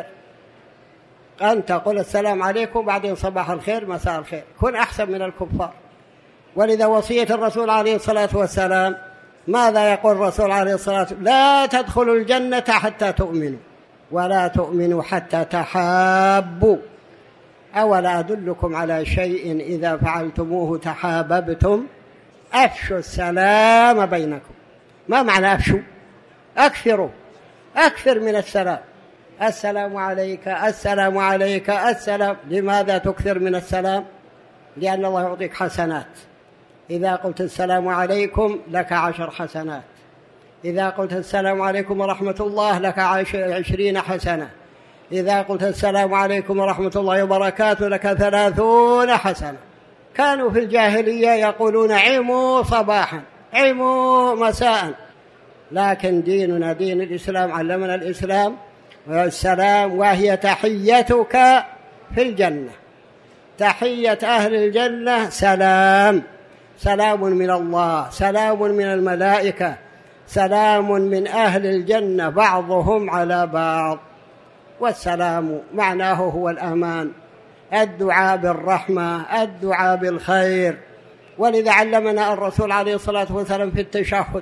أنت تقول السلام عليكم بعدين صباح الخير مساء الخير. كن أحسن من الكفار. ولذا وصية الرسول عليه الصلاة والسلام، ماذا يقول الرسول عليه الصلاة والسلام؟ لا تدخلوا الجنة حتى تؤمنوا، ولا تؤمنوا حتى تحابوا. أولا أدلكم على شيء إذا فعلتموه تحاببتم؟ أفشوا السلام بينكم. ما معنى أفشوا؟ أكثروا، أكثر من السلام. السلام عليك، السلام عليك، السلام. لماذا تكثر من السلام؟ لأن الله يعطيك حسنات. إذا قلت السلام عليكم لك عشر حسنات، إذا قلت السلام عليكم ورحمة الله لك عشرين حسنة، إذا قلت السلام عليكم ورحمة الله وبركاته لك ثلاثون حسنة. كانوا في الجاهلية يقولون عموا صباحا عموا مساء، لكن ديننا دين الإسلام علمنا الإسلام والسلام، وهي تحيتك في الجنة. تحية أهل الجنة سلام، سلام من الله، سلام من الملائكة، سلام من أهل الجنة بعضهم على بعض. والسلام معناه هو الأمان، الدعاء بالرحمة، الدعاء بالخير. ولذا علمنا الرسول عليه الصلاة والسلام في التشهد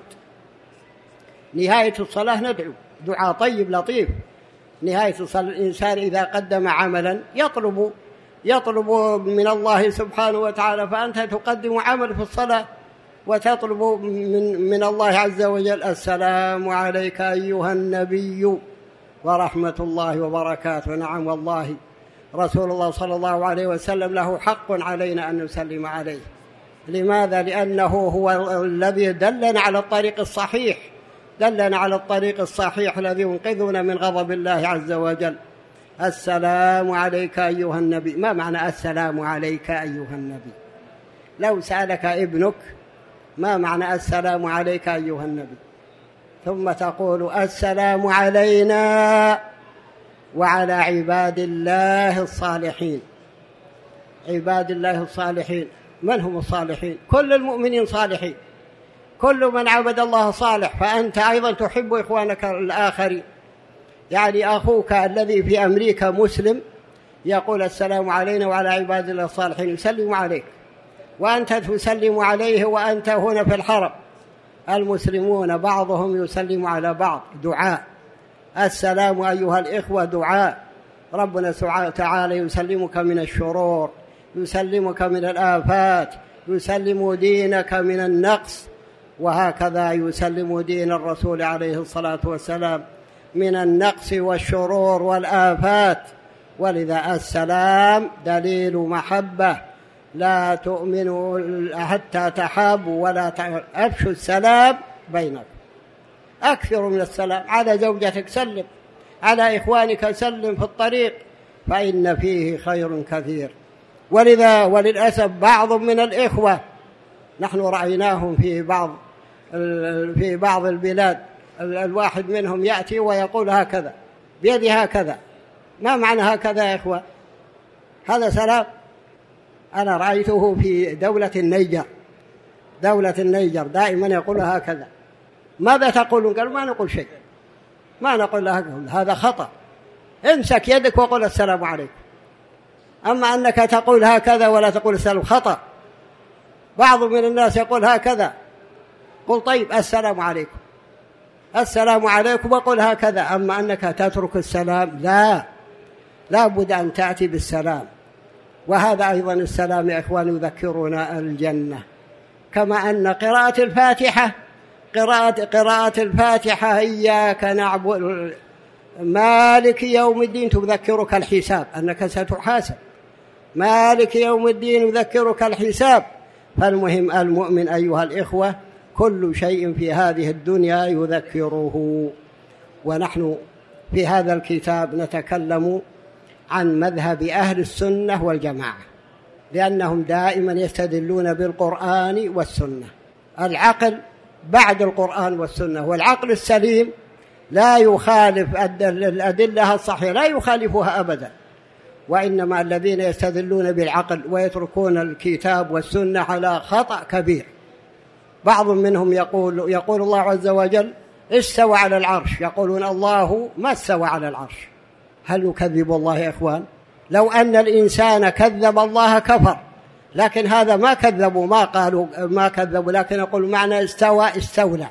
نهاية الصلاة ندعو دعاء طيب لطيف. نهاية الصلاة الإنسان إذا قدم عملا يطلب يطلب من الله سبحانه وتعالى، فأنت تقدم عمل في الصلاة وتطلب من, من الله عز وجل السلام عليك أيها النبي ورحمة الله وبركاته. نعم والله رسول الله صلى الله عليه وسلم له حق علينا أن نسلم عليه. لماذا؟ لأنه هو الذي دلنا على الطريق الصحيح، دلنا على الطريق الصحيح الذي ينقذنا من غضب الله عز وجل. السلام عليك أيها النبي. ما معنى السلام عليك أيها النبي؟ لو سألك ابنك ما معنى السلام عليك أيها النبي، ثم تقول السلام علينا وعلى عباد الله الصالحين. عباد الله الصالحين من هم الصالحين؟ كل المؤمنين صالحين، كل من عبد الله صالح. فأنت أيضا تحب إخوانك الآخرين. يعني أخوك الذي في أمريكا مسلم يقول السلام علينا وعلى عباد الله الصالحين، يسلم عليك، وأنت تسلم عليه وأنت هنا في الحرم. المسلمون بعضهم يسلم على بعض، دعاء. السلام أيها الإخوة دعاء. ربنا سبحانه وتعالى يسلمك من الشرور، يسلمك من الآفات، يسلم دينك من النقص، وهكذا يسلم دين الرسول عليه الصلاة والسلام من النقص والشرور والآفات. ولذا السلام دليل محبة. لا تؤمنوا حتى تحابوا ولا أفشوا السلام بينكم. أكثر من السلام على زوجتك، سلم على إخوانك، سلم في الطريق، فإن فيه خير كثير. ولذا وللأسف بعض من الإخوة نحن رأيناهم في بعض في بعض البلاد، الواحد منهم يأتي ويقول هكذا بيدي هكذا. ما معنى هكذا يا إخوة؟ هذا سلام؟ أنا رأيته في دولة النيجر، دولة النيجر دائما يقول هكذا. ماذا تقولون؟ قالوا ما نقول شيء، ما نقول هكذا، هذا خطأ، امسك يدك وقل السلام عليكم. أما أنك تقول هكذا ولا تقول السلام خطأ. بعض من الناس يقول هكذا، قل طيب السلام عليكم، السلام عليكم وقل هكذا. أما أنك تترك السلام لا، لا بد أن تأتي بالسلام. وهذا أيضا السلام يا إخوان يذكرنا الجنة، كما أن قراءة الفاتحة قراءة قراءة الفاتحة إياك نعبد مالك يوم الدين تذكرك الحساب، أنك ستحاسب. مالك يوم الدين يذكرك الحساب. فالمهم المؤمن أيها الإخوة كل شيء في هذه الدنيا يذكره. ونحن في هذا الكتاب نتكلم عن مذهب أهل السنة والجماعة، لأنهم دائما يستدلون بالقرآن والسنة. العقل بعد القرآن والسنة، والعقل السليم لا يخالف الأدلة الصحيحة، لا يخالفها أبدا. وإنما الذين يستدلون بالعقل ويتركون الكتاب والسنة على خطأ كبير. بعض منهم يقول يقول الله عز وجل استوى على العرش، يقولون الله ما استوى على العرش. هل نكذب الله يا إخوان؟ لو أن الإنسان كذب الله كفر، لكن هذا ما كذبوا، ما قالوا ما كذبوا، لكن يقول معنى استوى استولى،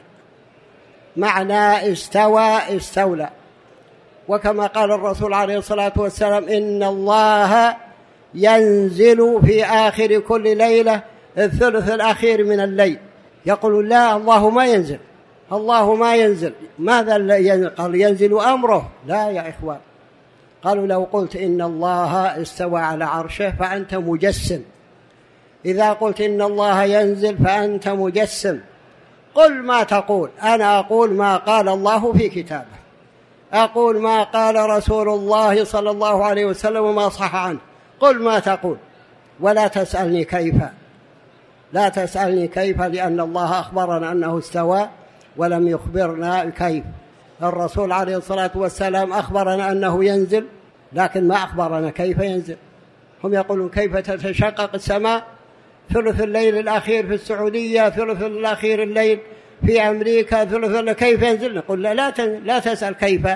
معنى استوى استولى. وكما قال الرسول عليه الصلاة والسلام إن الله ينزل في آخر كل ليلة الثلث الأخير من الليل. يقول لا، الله ما ينزل، الله ما ينزل. ماذا قال؟ ينزل أمره. لا يا إخوان، قالوا لو قلت إن الله استوى على عرشه فأنت مجسم. إذا قلت إن الله ينزل فأنت مجسم. قل ما تقول، أنا أقول ما قال الله في كتابه، أقول ما قال رسول الله صلى الله عليه وسلم وما صح عنه. قل ما تقول ولا تسألني كيف، لا تسألني كيف، لأن الله أخبرنا أنه استوى ولم يخبرنا كيف. الرسول عليه الصلاة والسلام أخبرنا أنه ينزل، لكن ما أخبرنا كيف ينزل. هم يقولون كيف تتشقق السماء، ثلث الليل الأخير في السعودية، ثلث الأخير الليل في أمريكا، ثلث كيف ينزل. نقول لا لا, لا تسأل كيف،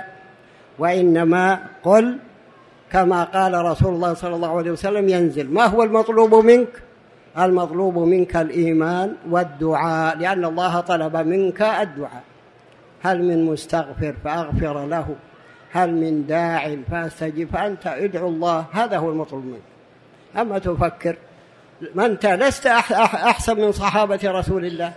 وإنما قل كما قال رسول الله صلى الله عليه وسلم ينزل. ما هو المطلوب منك؟ المطلوب منك الإيمان والدعاء، لأن الله طلب منك الدعاء. هل من مستغفر فأغفر له، هل من داع فأستجيب، فأنت ادعو الله، هذا هو المطلوب منك. أما تفكر ما أنت لست أحسن من صحابة رسول الله،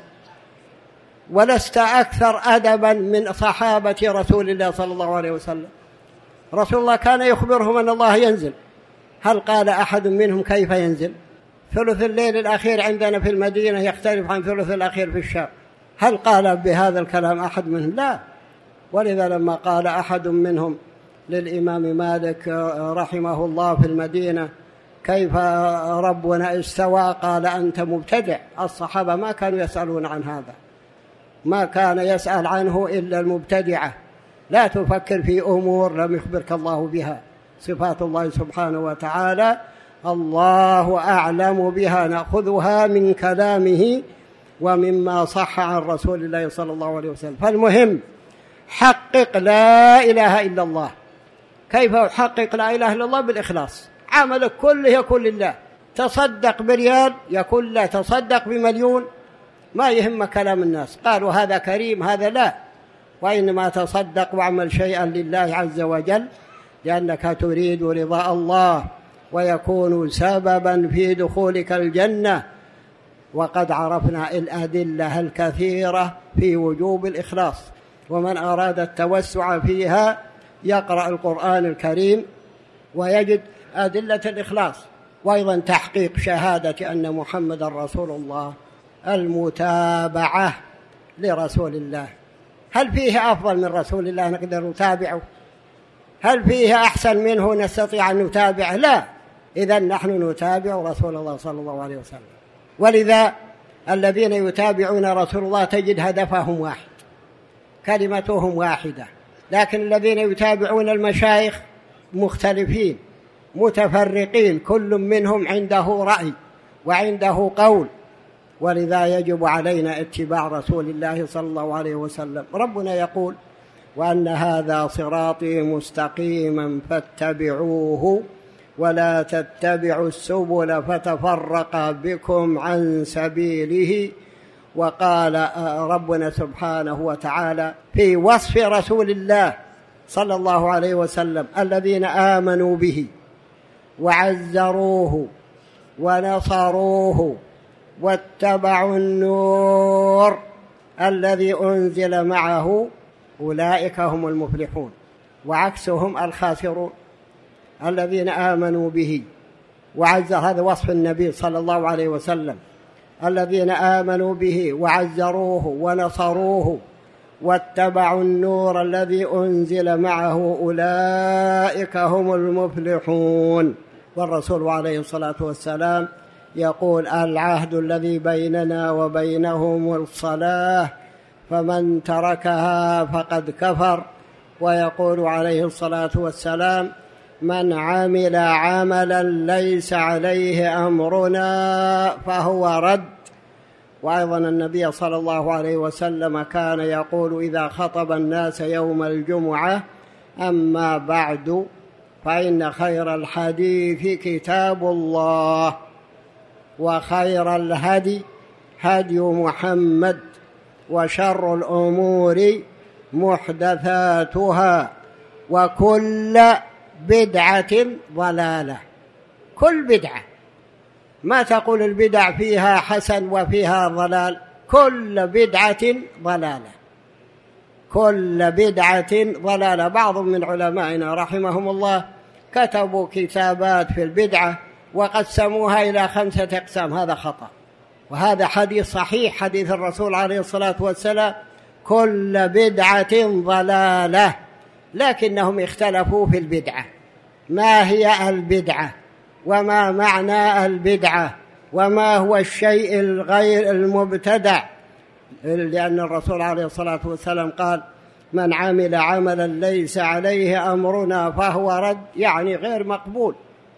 ولست أكثر أدبا من صحابة رسول الله صلى الله عليه وسلم. رسول الله كان يخبرهم أن الله ينزل، هل قال أحد منهم كيف ينزل؟ ثلث الليل الأخير عندنا في المدينة يختلف عن ثلث الأخير في الشام، هل قال بهذا الكلام أحد منهم؟ لا. ولذا لما قال أحد منهم للإمام مالك رحمه الله في المدينة كيف ربنا استوى، قال أنت مبتدع. الصحابة ما كانوا يسألون عن هذا، ما كان يسأل عنه إلا المبتدعة. لا تفكر في أمور لم يخبرك الله بها. صفات الله سبحانه وتعالى الله أعلم بها، نأخذها من كلامه ومما صح عن رسول الله صلى الله عليه وسلم. فالمهم حقق لا إله إلا الله. كيف أحقق لا إله إلا الله؟ بالإخلاص، عملك كله يكون لله. تصدق بريال يكون لا، تصدق بمليون ما يهم كلام الناس، قالوا هذا كريم هذا لا، وإنما تصدق واعمل شيئا لله عز وجل، لأنك تريد رضا الله ويكون سببا في دخولك الجنة. وقد عرفنا الأدلة الكثيرة في وجوب الإخلاص، ومن أراد التوسع فيها يقرأ القرآن الكريم ويجد أدلة الإخلاص. وأيضا تحقيق شهادة أن محمد رسول الله، المتابعة لرسول الله، هل فيه أفضل من رسول الله نقدر نتابعه؟ هل فيه أحسن منه نستطيع أن نتابعه؟ لا. إذن نحن نتابع رسول الله صلى الله عليه وسلم. ولذا الذين يتابعون رسول الله تجد هدفهم واحد، كلمتهم واحدة. لكن الذين يتابعون المشايخ مختلفين متفرقين، كل منهم عنده رأي وعنده قول. ولذا يجب علينا اتباع رسول الله صلى الله عليه وسلم. ربنا يقول: وأن هذا صراطي مستقيما فاتبعوه ولا تتبعوا السبل فتفرق بكم عن سبيله. وقال ربنا سبحانه وتعالى في وصف رسول الله صلى الله عليه وسلم: الذين آمنوا به وعزروه ونصروه واتبعوا النور الذي أنزل معه أولئك هم المفلحون. وعكسهم الخاسرون. الذين آمنوا به وعزر، هذا وصف النبي صلى الله عليه وسلم: الذين آمنوا به وعزروه ونصروه واتبعوا النور الذي أنزل معه أولئك هم المفلحون. والرسول عليه الصلاة والسلام يقول: العهد الذي بيننا وبينهم الصلاة فمن تركها فقد كفر. ويقول عليه الصلاة والسلام: من عمل عملا ليس عليه أمرنا فهو رد. وأيضا النبي صلى الله عليه وسلم كان يقول إذا خطب الناس يوم الجمعة: أما بعد فإن خير الحديث كتاب الله وخير الهدي هدي محمد وشر الأمور محدثاتها وكل بدعة ضلالة. كل بدعة، ما تقول البدع فيها حسن وفيها ضلال، كل بدعة ضلالة، كل بدعة ضلالة. بعض من علمائنا رحمهم الله كتبوا كتابات في البدعة وقسموها إلى خمسة أقسام. هذا خطأ، وهذا حديث صحيح، حديث الرسول عليه الصلاة والسلام: كل بدعة ضلالة. لكنهم اختلفوا في البدعة، ما هي البدعة وما معنى البدعة وما هو الشيء الغير المبتدع. لأن الرسول عليه الصلاة والسلام قال: من عمل عملا ليس عليه أمرنا فهو رد، يعني غير مقبول.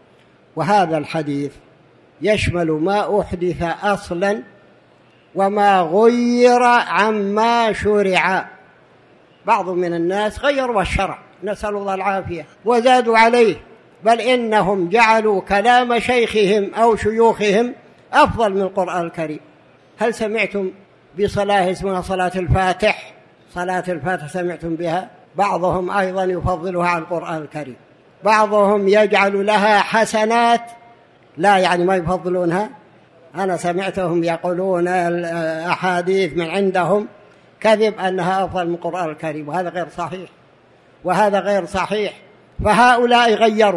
وهذا الحديث يشمل ما أحدث أصلا وما غير عما شرع. بعض من الناس غيروا الشرع، نسأل الله العافية، وزادوا عليه، بل إنهم جعلوا كلام شيخهم أو شيوخهم أفضل من القرآن الكريم. هل سمعتم بصلاة اسمها صلاة الفاتح؟ صلاة الفاتح سمعتم بها؟ بعضهم أيضا يفضلها على القرآن الكريم، بعضهم يجعل لها حسنات، لا يعني ما يفضلونها. أنا سمعتهم يقولون الأحاديث من عندهم كذب أنها أفضل من القرآن الكريم، وهذا غير صحيح، وهذا غير صحيح. فهؤلاء غيروا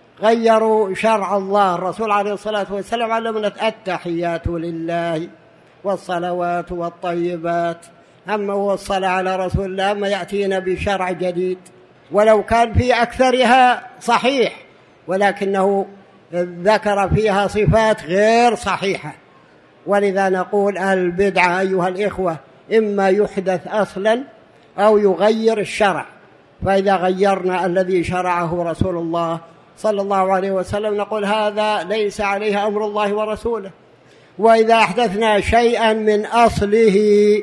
غيروا شرع الله. الرسول عليه الصلاة والسلام علمنا التحيات لله والصلوات والطيبات. أما هو الصلاة على رسول الله ما يأتينا بشرع جديد، ولو كان في أكثرها صحيح، ولكنه ذكر فيها صفات غير صحيحة. ولذا نقول البدعة أيها الإخوة إما يحدث أصلا أو يغير الشرع. فإذا غيرنا الذي شرعه رسول الله صلى الله عليه وسلم نقول هذا ليس عليه أمر الله ورسوله. وإذا أحدثنا شيئا من أصله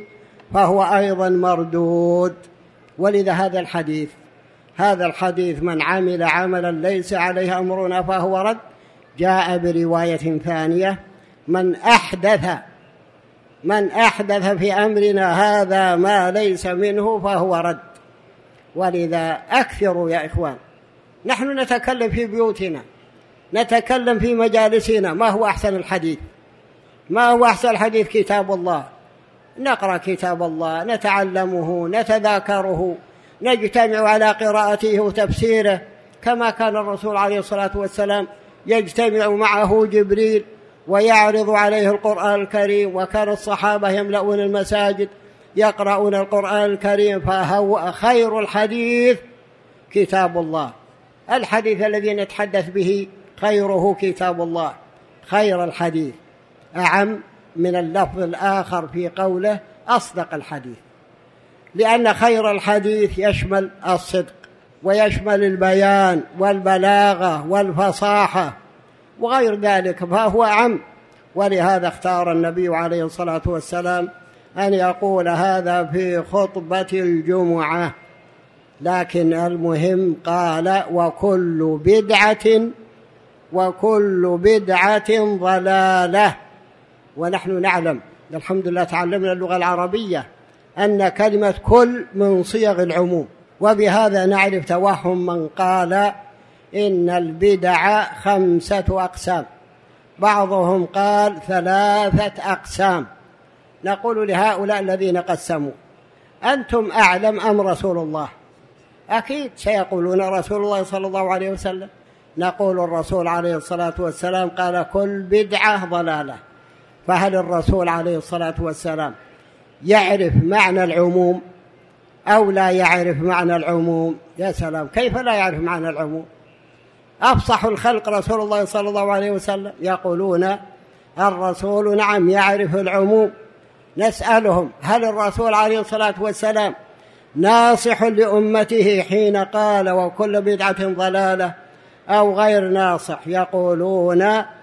فهو أيضا مردود. ولذا هذا الحديث هذا الحديث من عمل عملا ليس عليه أمرنا فهو رد، جاء برواية ثانية: من أحدث من أحدث في أمرنا هذا ما ليس منه فهو رد. ولذا أكثروا يا إخوان، نحن نتكلم في بيوتنا، نتكلم في مجالسنا، ما هو أحسن الحديث؟ ما هو أحسن الحديث؟ كتاب الله. نقرأ كتاب الله، نتعلمه، نتذاكره، نجتمع على قراءته وتفسيره، كما كان الرسول عليه الصلاة والسلام يجتمع معه جبريل ويعرض عليه القرآن الكريم، وكان الصحابة يملؤون المساجد يقرؤون القرآن الكريم، فهو خير الحديث كتاب الله. الحديث الذي نتحدث به خيره كتاب الله، خير الحديث أعم من اللفظ الآخر في قوله أصدق الحديث، لأن خير الحديث يشمل الصدق ويشمل البيان والبلاغة والفصاحة وغير ذلك، فهو أعم. ولهذا اختار النبي عليه الصلاة والسلام أن يقول هذا في خطبة الجمعة. لكن المهم قال وكل بدعة وكل بدعة ضلالة. ونحن نعلم الحمد لله تعلمنا اللغة العربية أن كلمة كل من صيغ العموم، وبهذا نعرف توهم من قال إن البدع خمسة أقسام، بعضهم قال ثلاثة أقسام. نقول لهؤلاء الذين قسموا أنتم أعلم أم رسول الله؟ أكيد سيقولون رسول الله صلى الله عليه وسلم. نقول الرسول عليه الصلاة والسلام قال كل بدعة ضلالة، فهل الرسول عليه الصلاة والسلام يعرف معنى العموم أو لا يعرف معنى العموم؟ يا سلام، كيف لا يعرف معنى العموم؟ أفصح الخلق رسول الله صلى الله عليه وسلم. يقولون الرسول نعم يعرف العموم. نسألهم هل الرسول عليه الصلاة والسلام ناصح لأمته حين قال وكل بدعة ضلالة أو غير ناصح؟ يقولون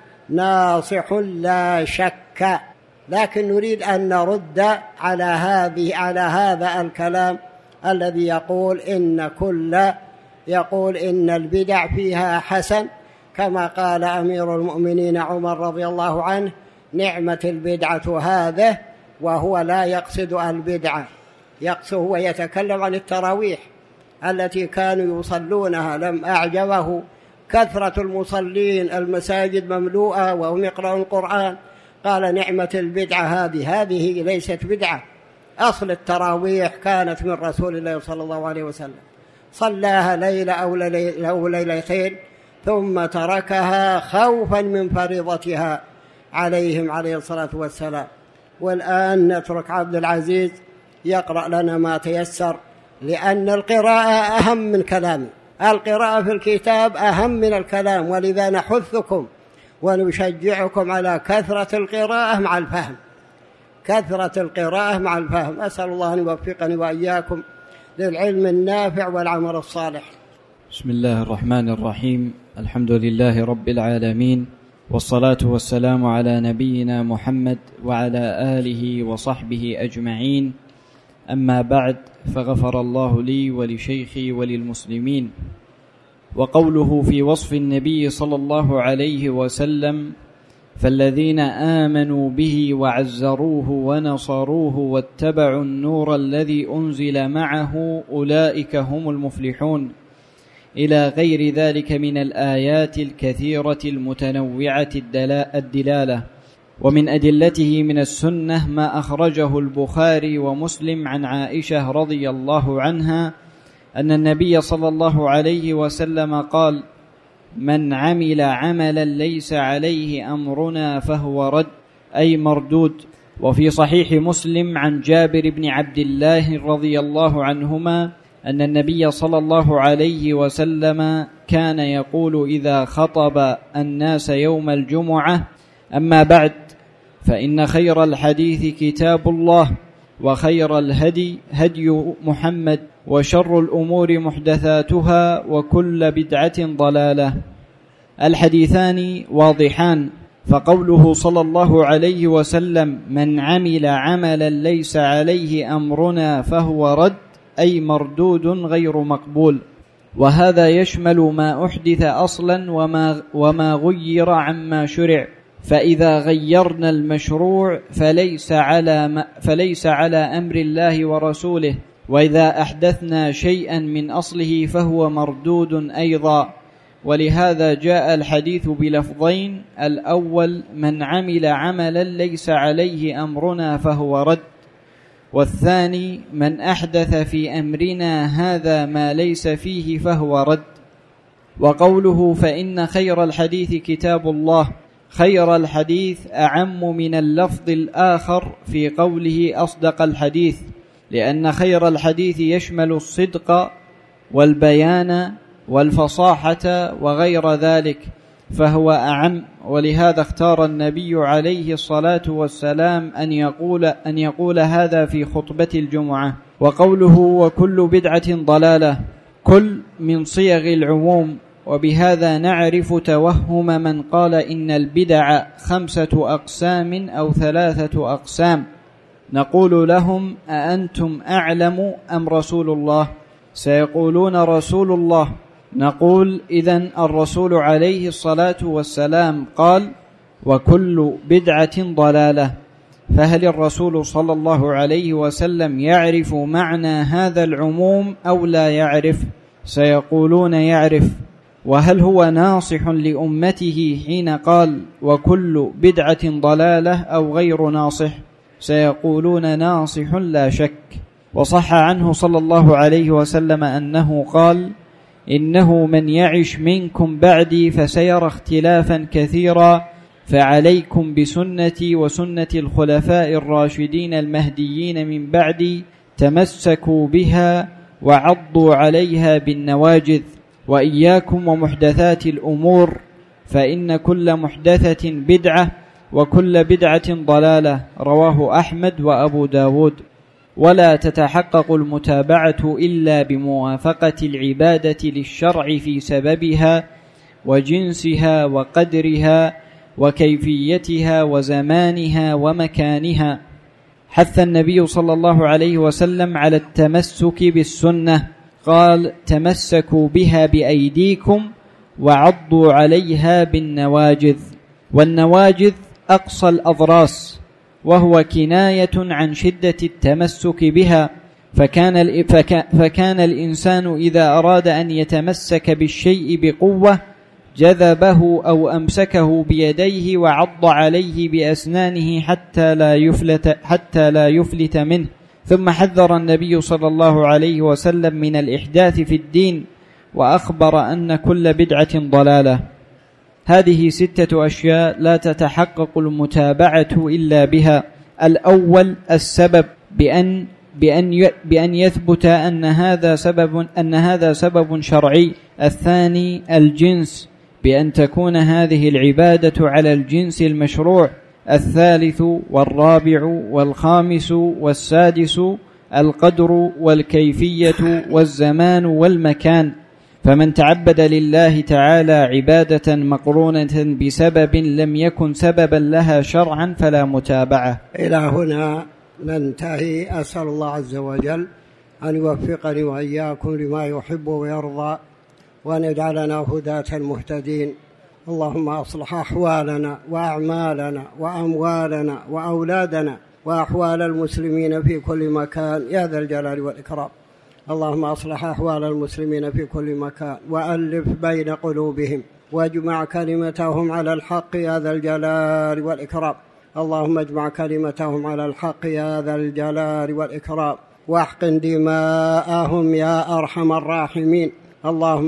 ناصح لا شك. لكن نريد أن نرد على هذه على هذا الكلام الذي يقول إن كل يقول إن البدع فيها حسن، كما قال أمير المؤمنين عمر رضي الله عنه نعمة البدعة هذه، وهو لا يقصد البدعة، يقصد هو يتكلم عن التراويح التي كانوا يصلونها. لم أعجبه كثرة المصلين، المساجد مملوءة وهم يقرؤون القرآن، قال نعمة البدعة هذه. هذه ليست بدعة، أصل التراويح كانت من رسول الله صلى الله عليه وسلم، صلاها ليلة أو ليلتين ثم تركها خوفا من فريضتها عليهم عليه الصلاة والسلام. والآن نترك عبد العزيز يقرأ لنا ما تيسر، لأن القراءة أهم من كلامي، القراءة في الكتاب أهم من الكلام، ولذا نحثكم ونشجعكم على كثرة القراءة مع الفهم، كثرة القراءة مع الفهم. أسأل الله أن يوفقني وإياكم للعلم النافع والعمل الصالح. بسم الله الرحمن الرحيم. الحمد لله رب العالمين، والصلاة والسلام على نبينا محمد وعلى آله وصحبه أجمعين. أما بعد، فغفر الله لي ولشيخي وللمسلمين. وقوله في وصف النبي صلى الله عليه وسلم: فالذين آمنوا به وعزروه ونصروه واتبعوا النور الذي أنزل معه أولئك هم المفلحون، إلى غير ذلك من الآيات الكثيرة المتنوعة الدلالة. ومن أدلته من السنة ما أخرجه البخاري ومسلم عن عائشة رضي الله عنها أن النبي صلى الله عليه وسلم قال: من عمل عملا ليس عليه أمرنا فهو رد، أي مردود. وفي صحيح مسلم عن جابر بن عبد الله رضي الله عنهما أن النبي صلى الله عليه وسلم كان يقول إذا خطب الناس يوم الجمعة: أما بعد، فإن خير الحديث كتاب الله، وخير الهدي هدي محمد، وشر الأمور محدثاتها، وكل بدعة ضلالة. الحديثان واضحان، فقوله صلى الله عليه وسلم: من عمل عملا ليس عليه أمرنا فهو رد، أي مردود غير مقبول. وهذا يشمل ما أحدث أصلا وما, وما غير عما شرع، فإذا غيرنا المشروع فليس على, فليس على أمر الله ورسوله، وإذا أحدثنا شيئا من أصله فهو مردود أيضا. ولهذا جاء الحديث بلفظين: الأول من عمل عملا ليس عليه أمرنا فهو رد، والثاني من أحدث في أمرنا هذا ما ليس فيه فهو رد. وقوله فإن خير الحديث كتاب الله، خير الحديث أعم من اللفظ الآخر في قوله أصدق الحديث، لأن خير الحديث يشمل الصدق والبيان والفصاحة وغير ذلك، فهو أعم. ولهذا اختار النبي عليه الصلاة والسلام أن يقول, أن يقول هذا في خطبة الجمعة. وقوله وكل بدعة ضلالة، كل من صيغ العموم، وبهذا نعرف توهم من قال إن البدع خمسة أقسام أو ثلاثة أقسام. نقول لهم أأنتم أعلم أم رسول الله؟ سيقولون رسول الله. نقول إذن الرسول عليه الصلاة والسلام قال وكل بدعة ضلالة، فهل الرسول صلى الله عليه وسلم يعرف معنى هذا العموم أو لا يعرف؟ سيقولون يعرف. وهل هو ناصح لأمته حين قال وكل بدعة ضلالة أو غير ناصح؟ سيقولون ناصح لا شك. وصح عنه صلى الله عليه وسلم أنه قال إنه من يعش منكم بعدي فسيرى اختلافا كثيرا، فعليكم بسنتي وسنة الخلفاء الراشدين المهديين من بعدي، تمسكوا بها وعضوا عليها بالنواجذ، وإياكم ومحدثات الأمور، فإن كل محدثة بدعة وكل بدعة ضلالة. رواه أحمد وأبو داود. ولا تتحقق المتابعة إلا بموافقة العبادة للشرع في سببها وجنسها وقدرها وكيفيتها وزمانها ومكانها. حث النبي صلى الله عليه وسلم على التمسك بالسنة، قال تمسكوا بها بأيديكم وعضوا عليها بالنواجذ. والنواجذ أقصى الأضراس، وهو كناية عن شدة التمسك بها. فكان, فكان الإنسان إذا أراد أن يتمسك بالشيء بقوة جذبه أو أمسكه بيديه وعض عليه بأسنانه حتى لا يفلت, حتى لا يفلت منه. ثم حذر النبي صلى الله عليه وسلم من الإحداث في الدين، وأخبر أن كل بدعة ضلالة. هذه ستة أشياء لا تتحقق المتابعة إلا بها. الأول السبب، بأن بأن بأن يثبت أن هذا سبب أن هذا سبب شرعي. الثاني الجنس، بأن تكون هذه العبادة على الجنس المشروع. الثالث والرابع والخامس والسادس القدر والكيفية والزمان والمكان. فمن تعبد لله تعالى عبادة مقرونة بسبب لم يكن سببا لها شرعا فلا متابعة. إلى هنا ننتهي. أسأل الله عز وجل أن يوفقني وإياكم لما يحب ويرضى، وأن يجعلنا هداة المهتدين. اللهم أصلح أحوالنا وأعمالنا وأموالنا وأولادنا وأحوال المسلمين في كل مكان يا ذا الجلال والإكرام. اللهم أصلح أحوال المسلمين في كل مكان وألف بين قلوبهم واجمع كلمتهم على الحق يا ذا الجلال والإكرام. اللهم اجمع كلمتهم على الحق يا ذا الجلال والإكرام، واحقن دماءهم يا أرحم الراحمين. اللهم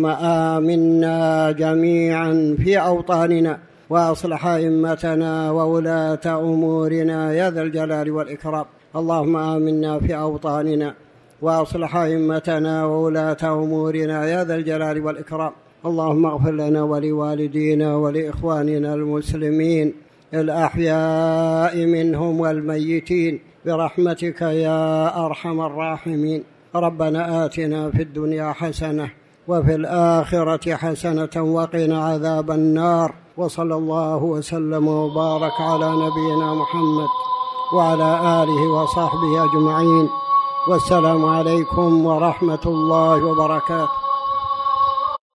آمنا جميعا في أوطاننا، وأصلح أئمتنا وولاة أمورنا يا ذا الجلال والإكرام. اللهم آمنا في أوطاننا وأصلح أئمتنا وولاة أمورنا يا ذا الجلال والإكرام. اللهم اغفر لنا ولوالدينا ولإخواننا المسلمين الأحياء منهم والميتين برحمتك يا أرحم الراحمين. ربنا آتنا في الدنيا حسنة وفي الآخرة حسنة وقنا عذاب النار. وصلى الله وسلم وبارك على نبينا محمد وعلى آله وصحبه أجمعين. والسلام عليكم ورحمة الله وبركاته.